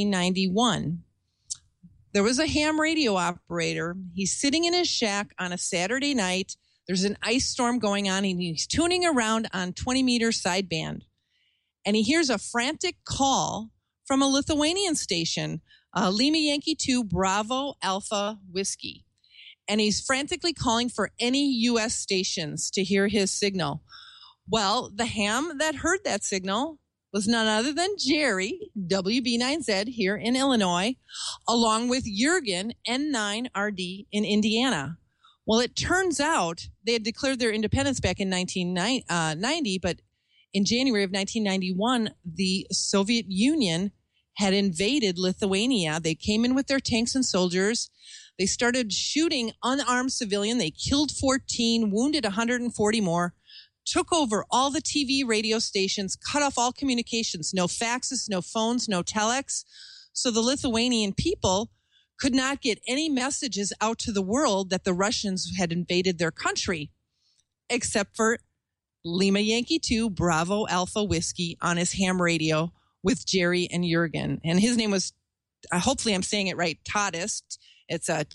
1991. There was a ham radio operator. He's sitting in his shack on a Saturday night. There's an ice storm going on, and he's tuning around on 20-meter sideband. And he hears a frantic call from a Lithuanian station, Lima Yankee 2 Bravo Alpha Whiskey. And he's frantically calling for any U.S. stations to hear his signal. Well, the ham that heard that signal was none other than Jerry, WB9Z here in Illinois, along with Jurgen, N9RD in Indiana. Well, it turns out they had declared their independence back in 1990, but in January of 1991, the Soviet Union had invaded Lithuania. They came in with their tanks and soldiers. They started shooting unarmed civilians. They killed 14, wounded 140 more, took over all the TV radio stations, cut off all communications, no faxes, no phones, no telex. So the Lithuanian people could not get any messages out to the world that the Russians had invaded their country, except for Lima Yankee 2 Bravo Alpha Whiskey on his ham radio with Jerry and Jurgen. And his name was, hopefully I'm saying it right, Tadas. It's a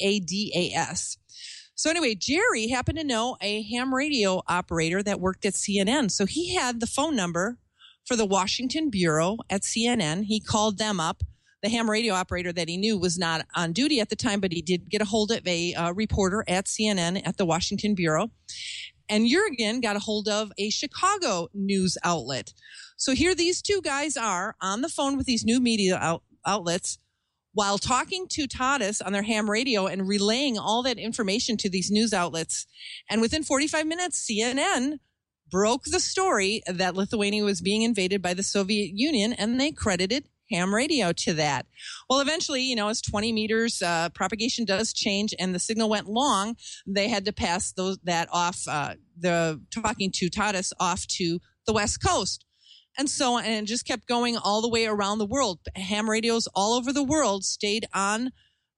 Tadas. So anyway, Jerry happened to know a ham radio operator that worked at CNN. So he had the phone number for the Washington Bureau at CNN. He called them up. The ham radio operator that he knew was not on duty at the time, but he did get a hold of a reporter at CNN at the Washington Bureau. And Jurgen got a hold of a Chicago news outlet. So here these two guys are on the phone with these new media outlets while talking to Tadas on their ham radio and relaying all that information to these news outlets. And within 45 minutes, CNN broke the story that Lithuania was being invaded by the Soviet Union, and they credited ham radio to that. Well, eventually, as 20 meters propagation does change and the signal went long, they had to pass that off, the talking to Tadas off to the West Coast. And so on, and it just kept going all the way around the world. Ham radios all over the world stayed on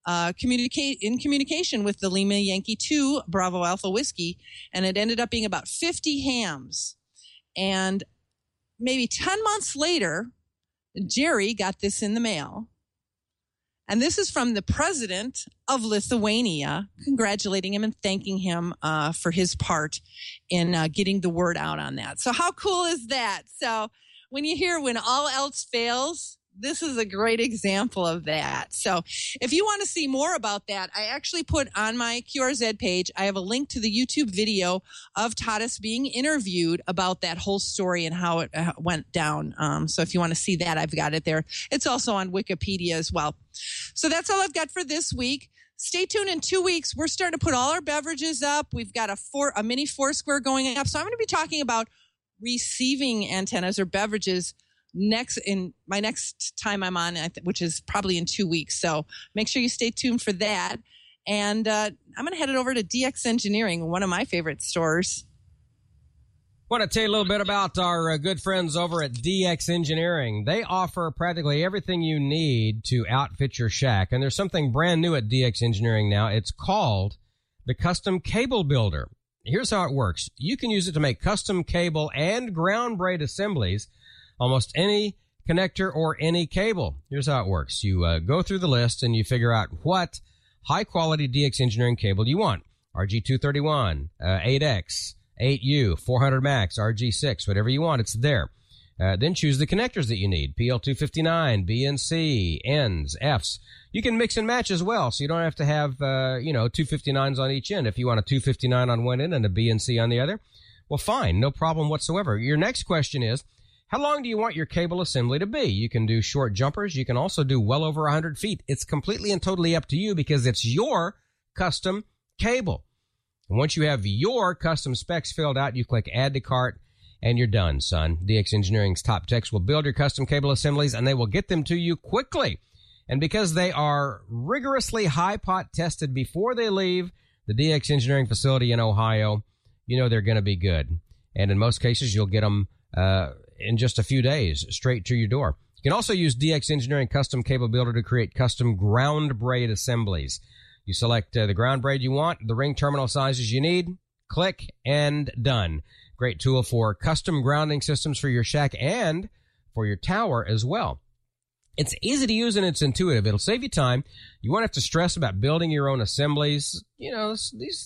communication with the Lima Yankee 2 Bravo Alpha Whiskey, and it ended up being about 50 hams. And maybe 10 months later, Jerry got this in the mail. And this is from the president of Lithuania, congratulating him and thanking him for his part in getting the word out on that. So how cool is that? So when you hear when all else fails, this is a great example of that. So if you want to see more about that, I actually put on my QRZ page, I have a link to the YouTube video of Tadas being interviewed about that whole story and how it went down. So if you want to see that, I've got it there. It's also on Wikipedia as well. So that's all I've got for this week. Stay tuned. In 2 weeks, we're starting to put all our beverages up. We've got a mini Foursquare going up. So I'm going to be talking about receiving antennas or beverages in my next time I'm on, which is probably in 2 weeks. So make sure you stay tuned for that. And I'm going to head it over to DX Engineering, one of my favorite stores. I want to tell you a little bit about our good friends over at DX Engineering. They offer practically everything you need to outfit your shack. And there's something brand new at DX Engineering now. It's called the Custom Cable Builder. Here's how it works. You can use it to make custom cable and ground braid assemblies, almost any connector or any cable. Here's how it works. You go through the list and you figure out what high-quality DX Engineering cable you want. RG231, 8X, 8U, 400 Max, RG6, whatever you want, it's there. Then choose the connectors that you need. PL259, BNC, ends, Fs. You can mix and match as well, so you don't have to have, 259s on each end. If you want a 259 on one end and a BNC on the other, well, fine, no problem whatsoever. Your next question is, how long do you want your cable assembly to be? You can do short jumpers. You can also do well over 100 feet. It's completely and totally up to you because it's your custom cable. And once you have your custom specs filled out, you click Add to Cart, and you're done, son. DX Engineering's top techs will build your custom cable assemblies, and they will get them to you quickly. And because they are rigorously high-pot tested before they leave the DX Engineering facility in Ohio, you know they're going to be good. And in most cases, you'll get them in just a few days straight to your door. You can also use DX Engineering Custom Cable Builder to create custom ground braid assemblies. You select the ground braid you want, the ring terminal sizes you need, click, and done. Great tool for custom grounding systems for your shack and for your tower as well. It's easy to use and it's intuitive. It'll save you time. You won't have to stress about building your own assemblies. You know, there's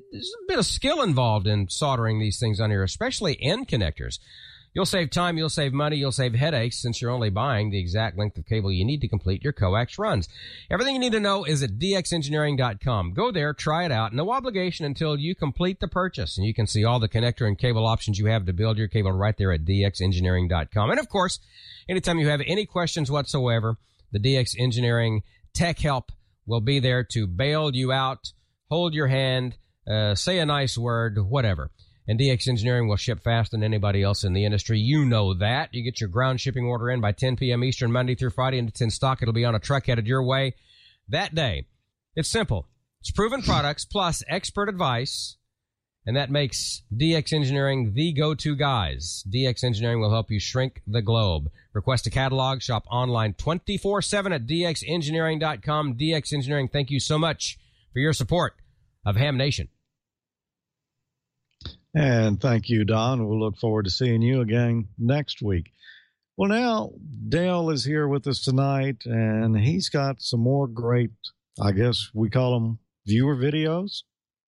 a bit of skill involved in soldering these things on here, especially end connectors. You'll save time, you'll save money, you'll save headaches since you're only buying the exact length of cable you need to complete your coax runs. Everything you need to know is at dxengineering.com. Go there, try it out. No obligation until you complete the purchase. And you can see all the connector and cable options you have to build your cable right there at dxengineering.com. And of course, anytime you have any questions whatsoever, the DX Engineering Tech Help will be there to bail you out, hold your hand, say a nice word, whatever. And DX Engineering will ship faster than anybody else in the industry. You know that. You get your ground shipping order in by 10 p.m. Eastern, Monday through Friday, and it's in stock. It'll be on a truck headed your way that day. It's simple. It's proven products plus expert advice, and that makes DX Engineering the go-to guys. DX Engineering will help you shrink the globe. Request a catalog. Shop online 24/7 at dxengineering.com. DX Engineering, thank you so much for your support of Ham Nation. And thank you, Don. We'll look forward to seeing you again next week. Well, now Dale is here with us tonight, and he's got some more great, I guess we call them viewer videos.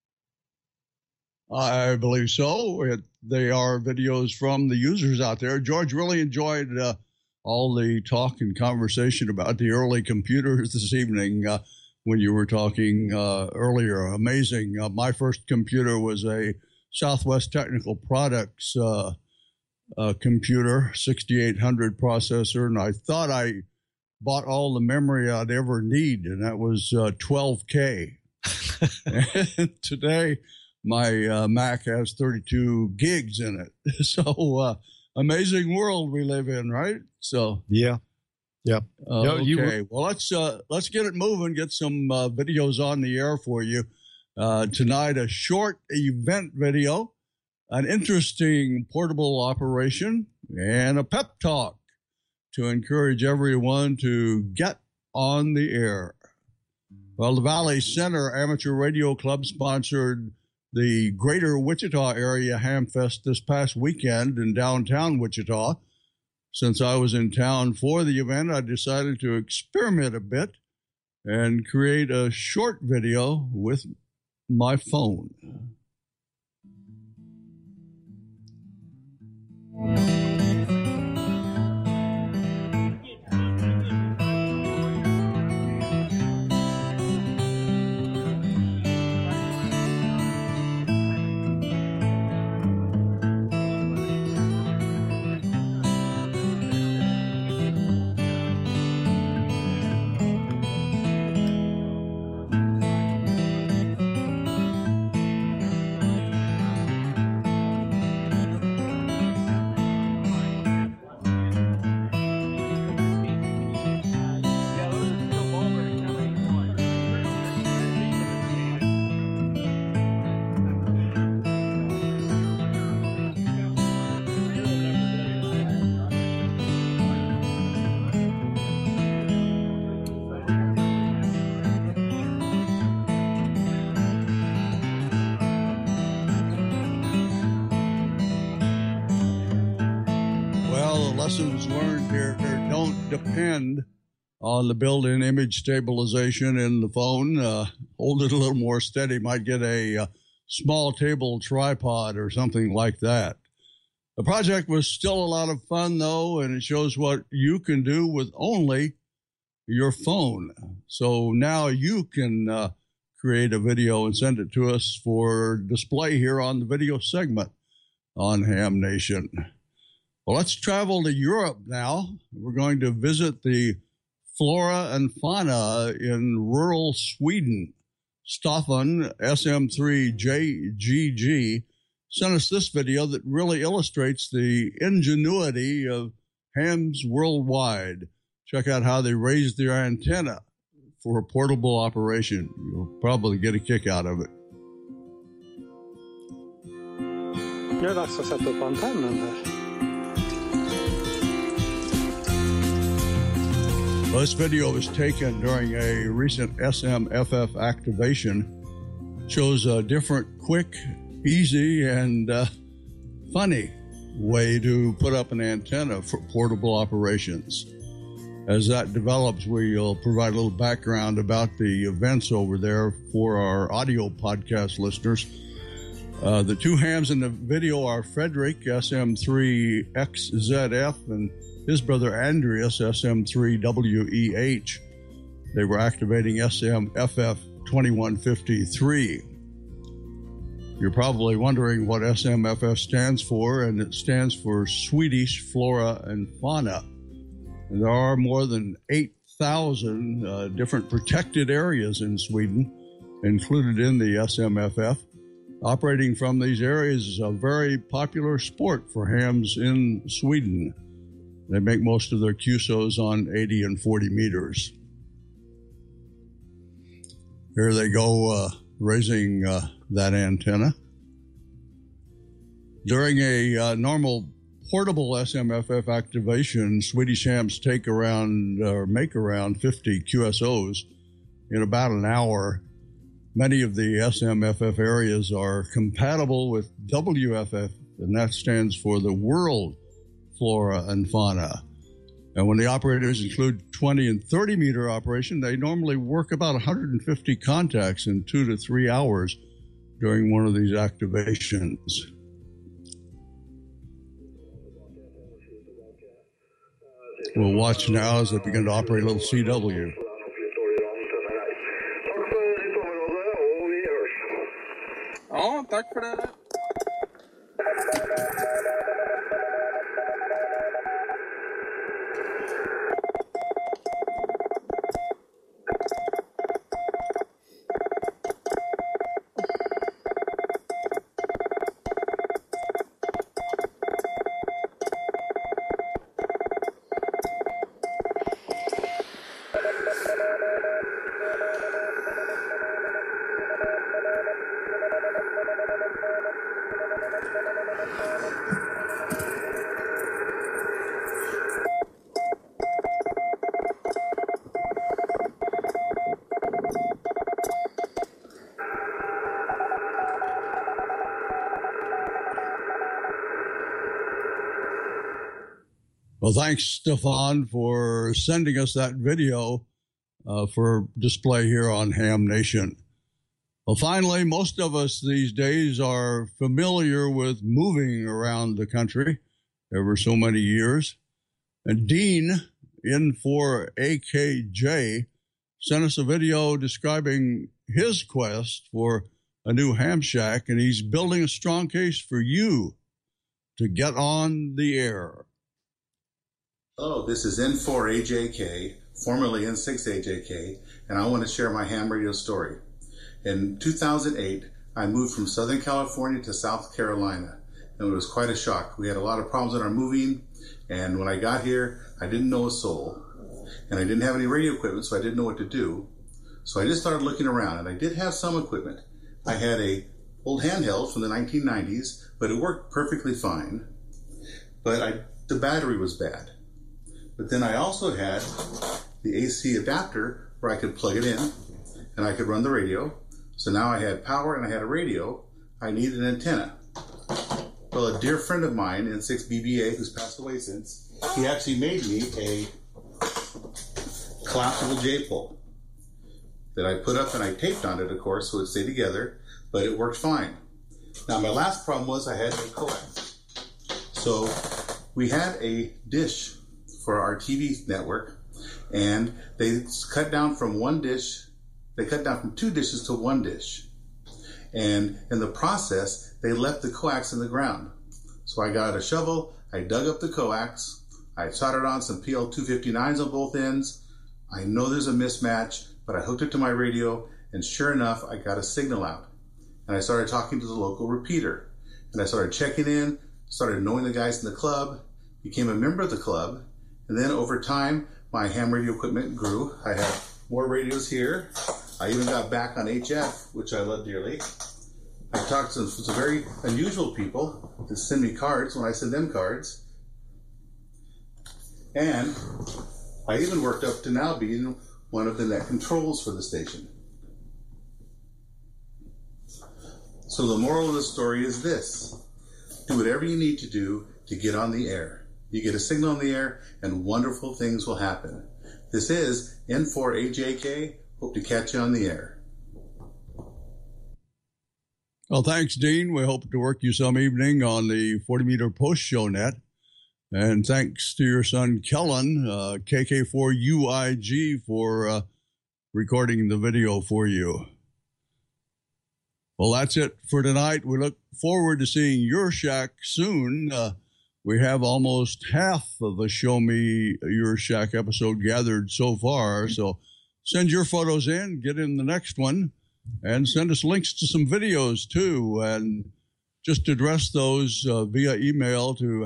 I believe so. They are videos from the users out there. George really enjoyed all the talk and conversation about the early computers this evening when you were talking earlier. Amazing. My first computer was a Southwest Technical Products computer, 6800 processor, and I thought I bought all the memory I'd ever need, and that was 12K. And today, my Mac has 32 gigs in it. So, amazing world we live in, right? So, yeah. Yep. Okay. Well, let's get it moving. Get some videos on the air for you. Tonight, a short event video, an interesting portable operation, and a pep talk to encourage everyone to get on the air. Well, the Valley Center Amateur Radio Club sponsored the Greater Wichita Area Hamfest this past weekend in downtown Wichita. Since I was in town for the event, I decided to experiment a bit and create a short video with my phone. lessons learned here. Don't depend on the built-in image stabilization in the phone. Hold it a little more steady. Might get a small table tripod or something like that. The project was still a lot of fun, though, and it shows what you can do with only your phone. So now you can create a video and send it to us for display here on the video segment on Ham Nation. Well, let's travel to Europe now. We're going to visit the flora and fauna in rural Sweden. Staffan, SM3JGG, sent us this video that really illustrates the ingenuity of hams worldwide. Check out how they raised their antenna for a portable operation. You'll probably get a kick out of it. Nu är det dags att sätta upp antennen här. Well, this video was taken during a recent SMFF activation. Shows a different, quick, easy, and funny way to put up an antenna for portable operations. As that develops, we'll provide a little background about the events over there for our audio podcast listeners. The two hams in the video are Frederick, SM3XZF, and his brother Andreas, SM3WEH. They were activating SMFF 2153. You're probably wondering what SMFF stands for, and it stands for Swedish Flora and Fauna. And there are more than 8,000 different protected areas in Sweden, included in the SMFF. Operating from these areas is a very popular sport for hams in Sweden. They make most of their QSOs on 80 and 40 meters. Here they go raising that antenna. During a normal portable SMFF activation, Swedish hams make around 50 QSOs in about an hour. Many of the SMFF areas are compatible with WFF, and that stands for the World Flora and Fauna. And when the operators include 20 and 30 meter operation, they normally work about 150 contacts in 2 to 3 hours during one of these activations. We'll watch now as they begin to operate a little CW. Ja, tack för det. Well, thanks, Stefan, for sending us that video for display here on Ham Nation. Well, finally, most of us these days are familiar with moving around the country over so many years. And Dean, N4AKJ, sent us a video describing his quest for a new ham shack, and he's building a strong case for you to get on the air. Hello, this is N4AJK, formerly N6AJK, and I want to share my ham radio story. In 2008, I moved from Southern California to South Carolina, and it was quite a shock. We had a lot of problems in our moving, and when I got here, I didn't know a soul, and I didn't have any radio equipment, so I didn't know what to do. So I just started looking around, and I did have some equipment. I had a old handheld from the 1990s, but it worked perfectly fine, but the battery was bad. But then I also had the AC adapter where I could plug it in and I could run the radio. So now I had power and I had a radio. I needed an antenna. Well, a dear friend of mine, N6BBA, who's passed away since, he actually made me a collapsible J-pole that I put up and I taped on it, of course, so it stayed together, but it worked fine. Now, my last problem was I had no coax. So we had a dish for our TV network, and they cut down from one dish, they cut down from 2 dishes to 1 dish. And in the process, they left the coax in the ground. So I got a shovel, I dug up the coax, I soldered on some PL259s on both ends. I know there's a mismatch, but I hooked it to my radio, and sure enough, I got a signal out. And I started talking to the local repeater. And I started checking in, started knowing the guys in the club, became a member of the club, and then over time, my ham radio equipment grew. I have more radios here. I even got back on HF, which I love dearly. I talked to some very unusual people to send me cards when I send them cards. And I even worked up to now being one of the net controls for the station. So the moral of the story is this. Do whatever you need to do to get on the air. You get a signal on the air and wonderful things will happen. This is N4AJK. Hope to catch you on the air. Well, thanks, Dean. We hope to work you some evening on the 40-meter post-show net. And thanks to your son, Kellen, KK4UIG, for recording the video for you. Well, that's it for tonight. We look forward to seeing your shack soon. We have almost half of the Show Me Your Shack episode gathered so far. So send your photos in, get in the next one, and send us links to some videos too. And just address those via email to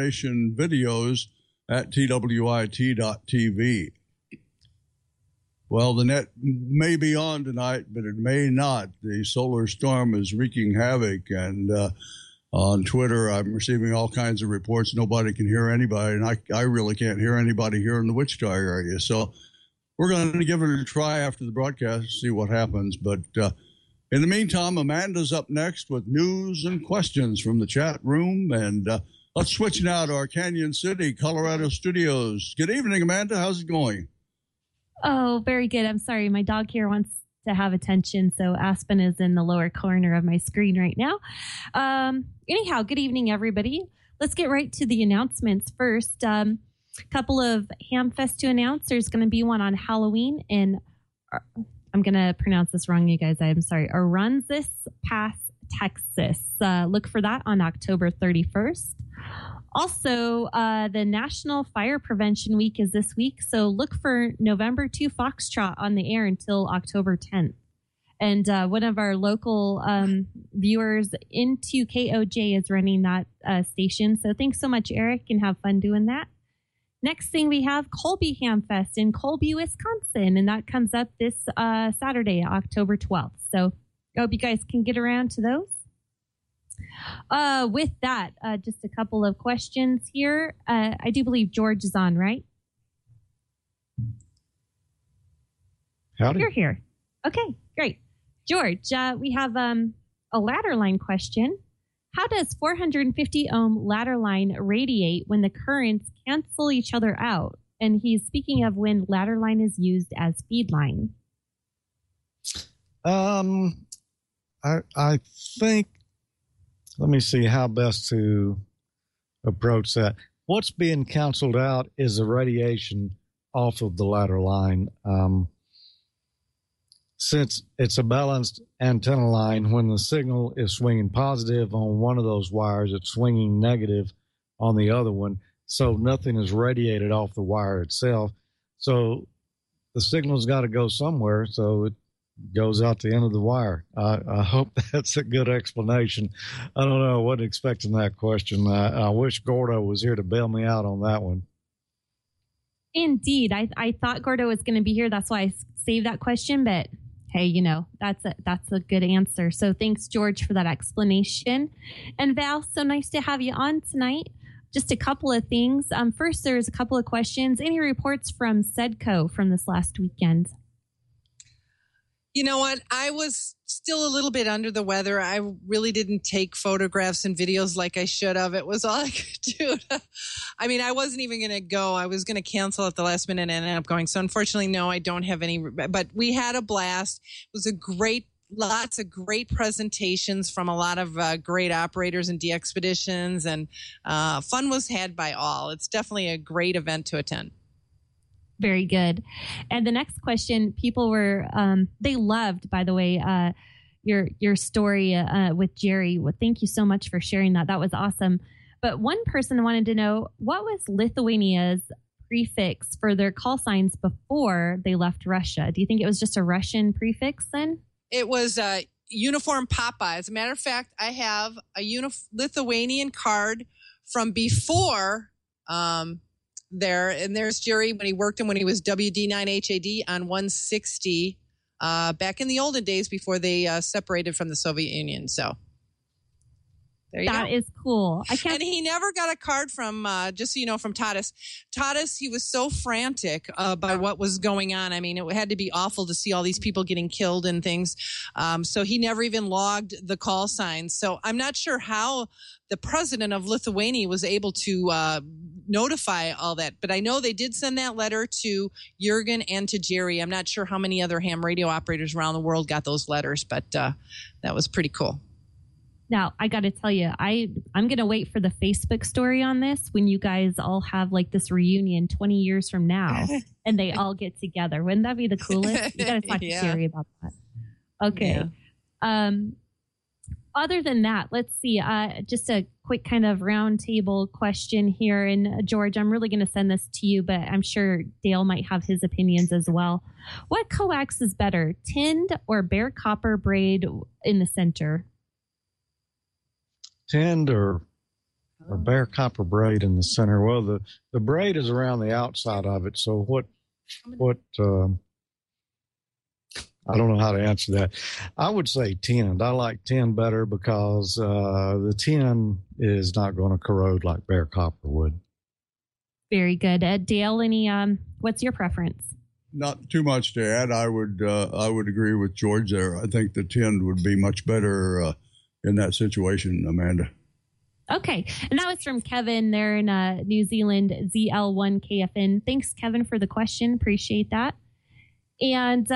hamnationvideos@twit.tv. Well, the net may be on tonight, but it may not. The solar storm is wreaking havoc, and on Twitter, I'm receiving all kinds of reports. Nobody can hear anybody, and I really can't hear anybody here in the Wichita area. So we're going to give it a try after the broadcast, see what happens. But in the meantime, Amanda's up next with news and questions from the chat room. And let's switch now to our Canyon City, Colorado studios. Good evening, Amanda. How's it going? Oh, very good. I'm sorry. My dog here wants to have attention, so Aspen is in the lower corner of my screen right now. Anyhow, good evening, everybody. Let's get right to the announcements first. Couple of Hamfest to announce. There's going to be one on Halloween in, I'm going to pronounce this wrong, you guys. I'm sorry. Aransas Pass, Texas. Look for that on October 31st. Also, the National Fire Prevention Week is this week, so look for November 2 Foxtrot on the air until October 10th. And one of our local viewers into KOJ is running that station, so thanks so much, Eric, and have fun doing that. Next thing, we have Colby Hamfest in Colby, Wisconsin, and that comes up this Saturday, October 12th. So I hope you guys can get around to those. With that, just a couple of questions here. I do believe George is on, right? Howdy. You're here. Okay, great. George, we have a ladder line question. How does 450 ohm ladder line radiate when the currents cancel each other out? And he's speaking of when ladder line is used as feed line. I think, let me see how best to approach that. What's being canceled out is the radiation off of the ladder line. Since it's a balanced antenna line, when the signal is swinging positive on one of those wires, it's swinging negative on the other one. So nothing is radiated off the wire itself. So the signal's got to go somewhere. So it goes out the end of the wire. I hope that's a good explanation. I don't know. I wasn't expecting that question. I wish Gordo was here to bail me out on that one. Indeed. I thought Gordo was going to be here. That's why I saved that question. But hey, you know, that's a good answer. So thanks, George, for that explanation. And Val, so nice to have you on tonight. Just a couple of things. First, there's a couple of questions. Any reports from SEDCO from this last weekend? You know what? I was still a little bit under the weather. I really didn't take photographs and videos like I should have. It was all I could do. I mean, I wasn't even going to go. I was going to cancel at the last minute and ended up going. So unfortunately, no, I don't have any. But we had a blast. It was lots of great presentations from a lot of great operators and DXpeditions, and fun was had by all. It's definitely a great event to attend. Very good. And the next question, people were, they loved, by the way, your story with Jerry. Well, thank you so much for sharing that. That was awesome. But one person wanted to know, what was Lithuania's prefix for their call signs before they left Russia? Do you think it was just a Russian prefix then? It was Uniform Papa. As a matter of fact, I have a Lithuanian card from before there. And there's Jerry when he worked when he was WD9HAD on 160 back in the olden days before they separated from the Soviet Union. So there you go. That is cool. And he never got a card from, just so you know, from Tadas. Tadas, he was so frantic by what was going on. I mean, it had to be awful to see all these people getting killed and things. So he never even logged the call signs. So I'm not sure how the president of Lithuania was able to notify all that. But I know they did send that letter to Jurgen and to Jerry. I'm not sure how many other ham radio operators around the world got those letters, but that was pretty cool. Now, I got to tell you, I'm going to wait for the Facebook story on this when you guys all have like this reunion 20 years from now and they all get together. Wouldn't that be the coolest? You got to talk to Jerry about that. Okay. Yeah. Other than that, let's see. Just a quick kind of roundtable question here. And George, I'm really going to send this to you, but I'm sure Dale might have his opinions as well. What coax is better, tinned or bare copper braid in the center? Tinned or bare copper braid in the center. Well, the braid is around the outside of it. So what I don't know how to answer that. I would say tinned. I like tin better because the tin is not going to corrode like bare copper would. Very good. Dale, what's your preference? Not too much to add. I would agree with George there. I think the tinned would be much better in that situation, Amanda. Okay. And that was from Kevin there in New Zealand, ZL1KFN. Thanks, Kevin, for the question. Appreciate that. And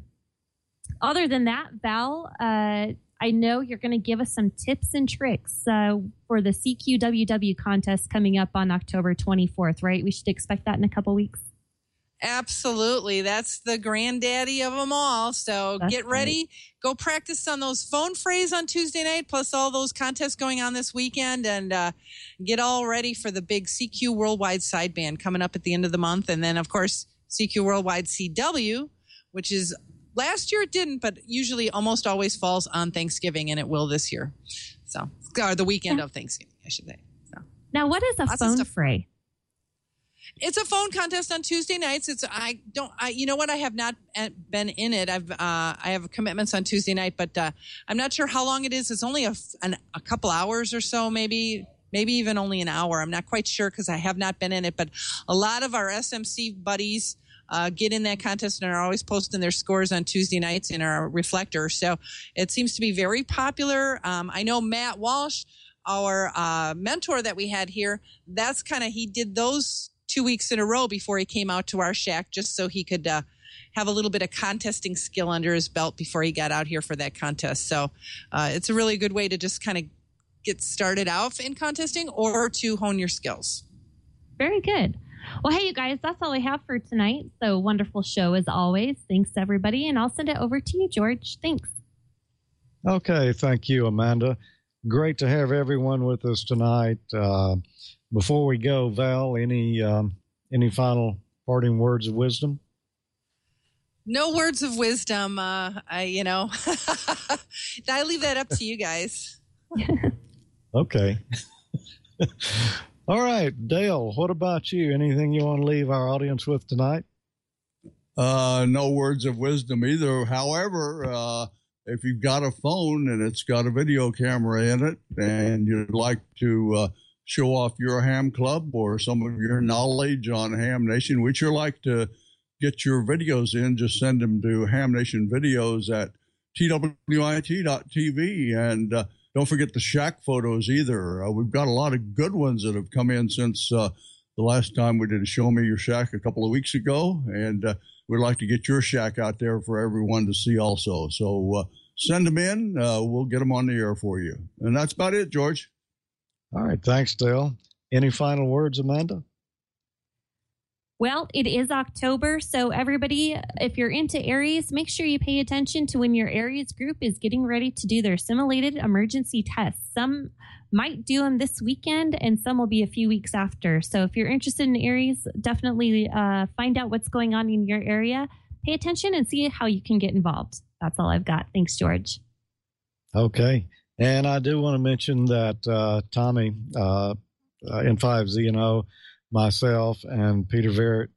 other than that, Val, I know you're going to give us some tips and tricks for the CQWW contest coming up on October 24th, right? We should expect that in a couple weeks. Absolutely. That's the granddaddy of them all. So get ready. Right. Go practice on those phone phrases on Tuesday night, plus all those contests going on this weekend, and get all ready for the big CQ Worldwide Sideband coming up at the end of the month. And then, of course, CQ Worldwide CW, which is last year it didn't, but usually almost always falls on Thanksgiving, and it will this year. So, or the weekend of Thanksgiving, I should say. So. Now, what is a phone fray? It's a phone contest on Tuesday nights. You know what? I have not been in it. I have commitments on Tuesday night, but I'm not sure how long it is. It's only a couple hours or so, maybe even only an hour. I'm not quite sure because I have not been in it, but a lot of our SMC buddies get in that contest and are always posting their scores on Tuesday nights in our reflector. So it seems to be very popular. I know Matt Walsh, our mentor that we had here, he did those 2 weeks in a row before he came out to our shack, just so he could have a little bit of contesting skill under his belt before he got out here for that contest. So it's a really good way to just kind of get started out in contesting or to hone your skills. Very good. Well, hey, you guys, that's all I have for tonight. So wonderful show as always. Thanks, everybody. And I'll send it over to you, George. Thanks. Okay. Thank you, Amanda. Great to have everyone with us tonight. Before we go, Val, any final parting words of wisdom? No words of wisdom. I leave that up to you guys. Okay. All right, Dale, what about you? Anything you want to leave our audience with tonight? No words of wisdom either. However, if you've got a phone and it's got a video camera in it and you'd like to show off your ham club or some of your knowledge on Ham Nation, we'd sure like to get your videos in, just send them to Ham Nation Videos at twit.tv. And don't forget the shack photos either. We've got a lot of good ones that have come in since the last time we did a Show Me Your Shack a couple of weeks ago. And we'd like to get your shack out there for everyone to see also. So send them in. We'll get them on the air for you. And that's about it, George. All right. Thanks, Dale. Any final words, Amanda? Well, it is October, so everybody, if you're into Aries, make sure you pay attention to when your Aries group is getting ready to do their simulated emergency tests. Some might do them this weekend, and some will be a few weeks after. So if you're interested in Aries, definitely find out what's going on in your area. Pay attention and see how you can get involved. That's all I've got. Thanks, George. Okay. And I do want to mention that Tommy, N5ZNO, myself, and Peter Verrett,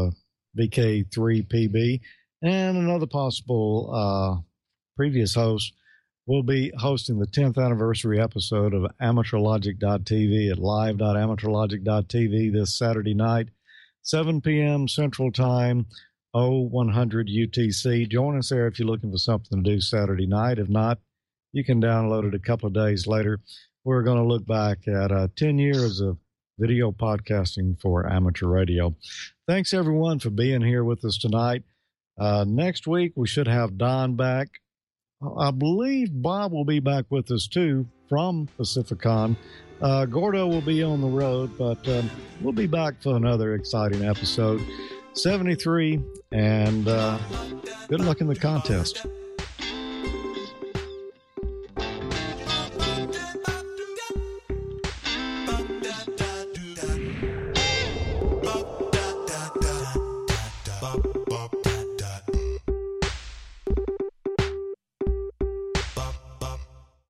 VK3PB, and another possible previous host will be hosting the 10th anniversary episode of AmateurLogic.tv at live.amateurlogic.tv this Saturday night, 7 p.m. Central Time, 0100 UTC. Join us there if you're looking for something to do Saturday night. If not, you can download it a couple of days later. We're going to look back at 10 years of video podcasting for amateur radio. Thanks, everyone, for being here with us tonight. Next week, we should have Don back. I believe Bob will be back with us, too, from Pacificon. Gordo will be on the road, but we'll be back for another exciting episode. 73, and good luck in the contest.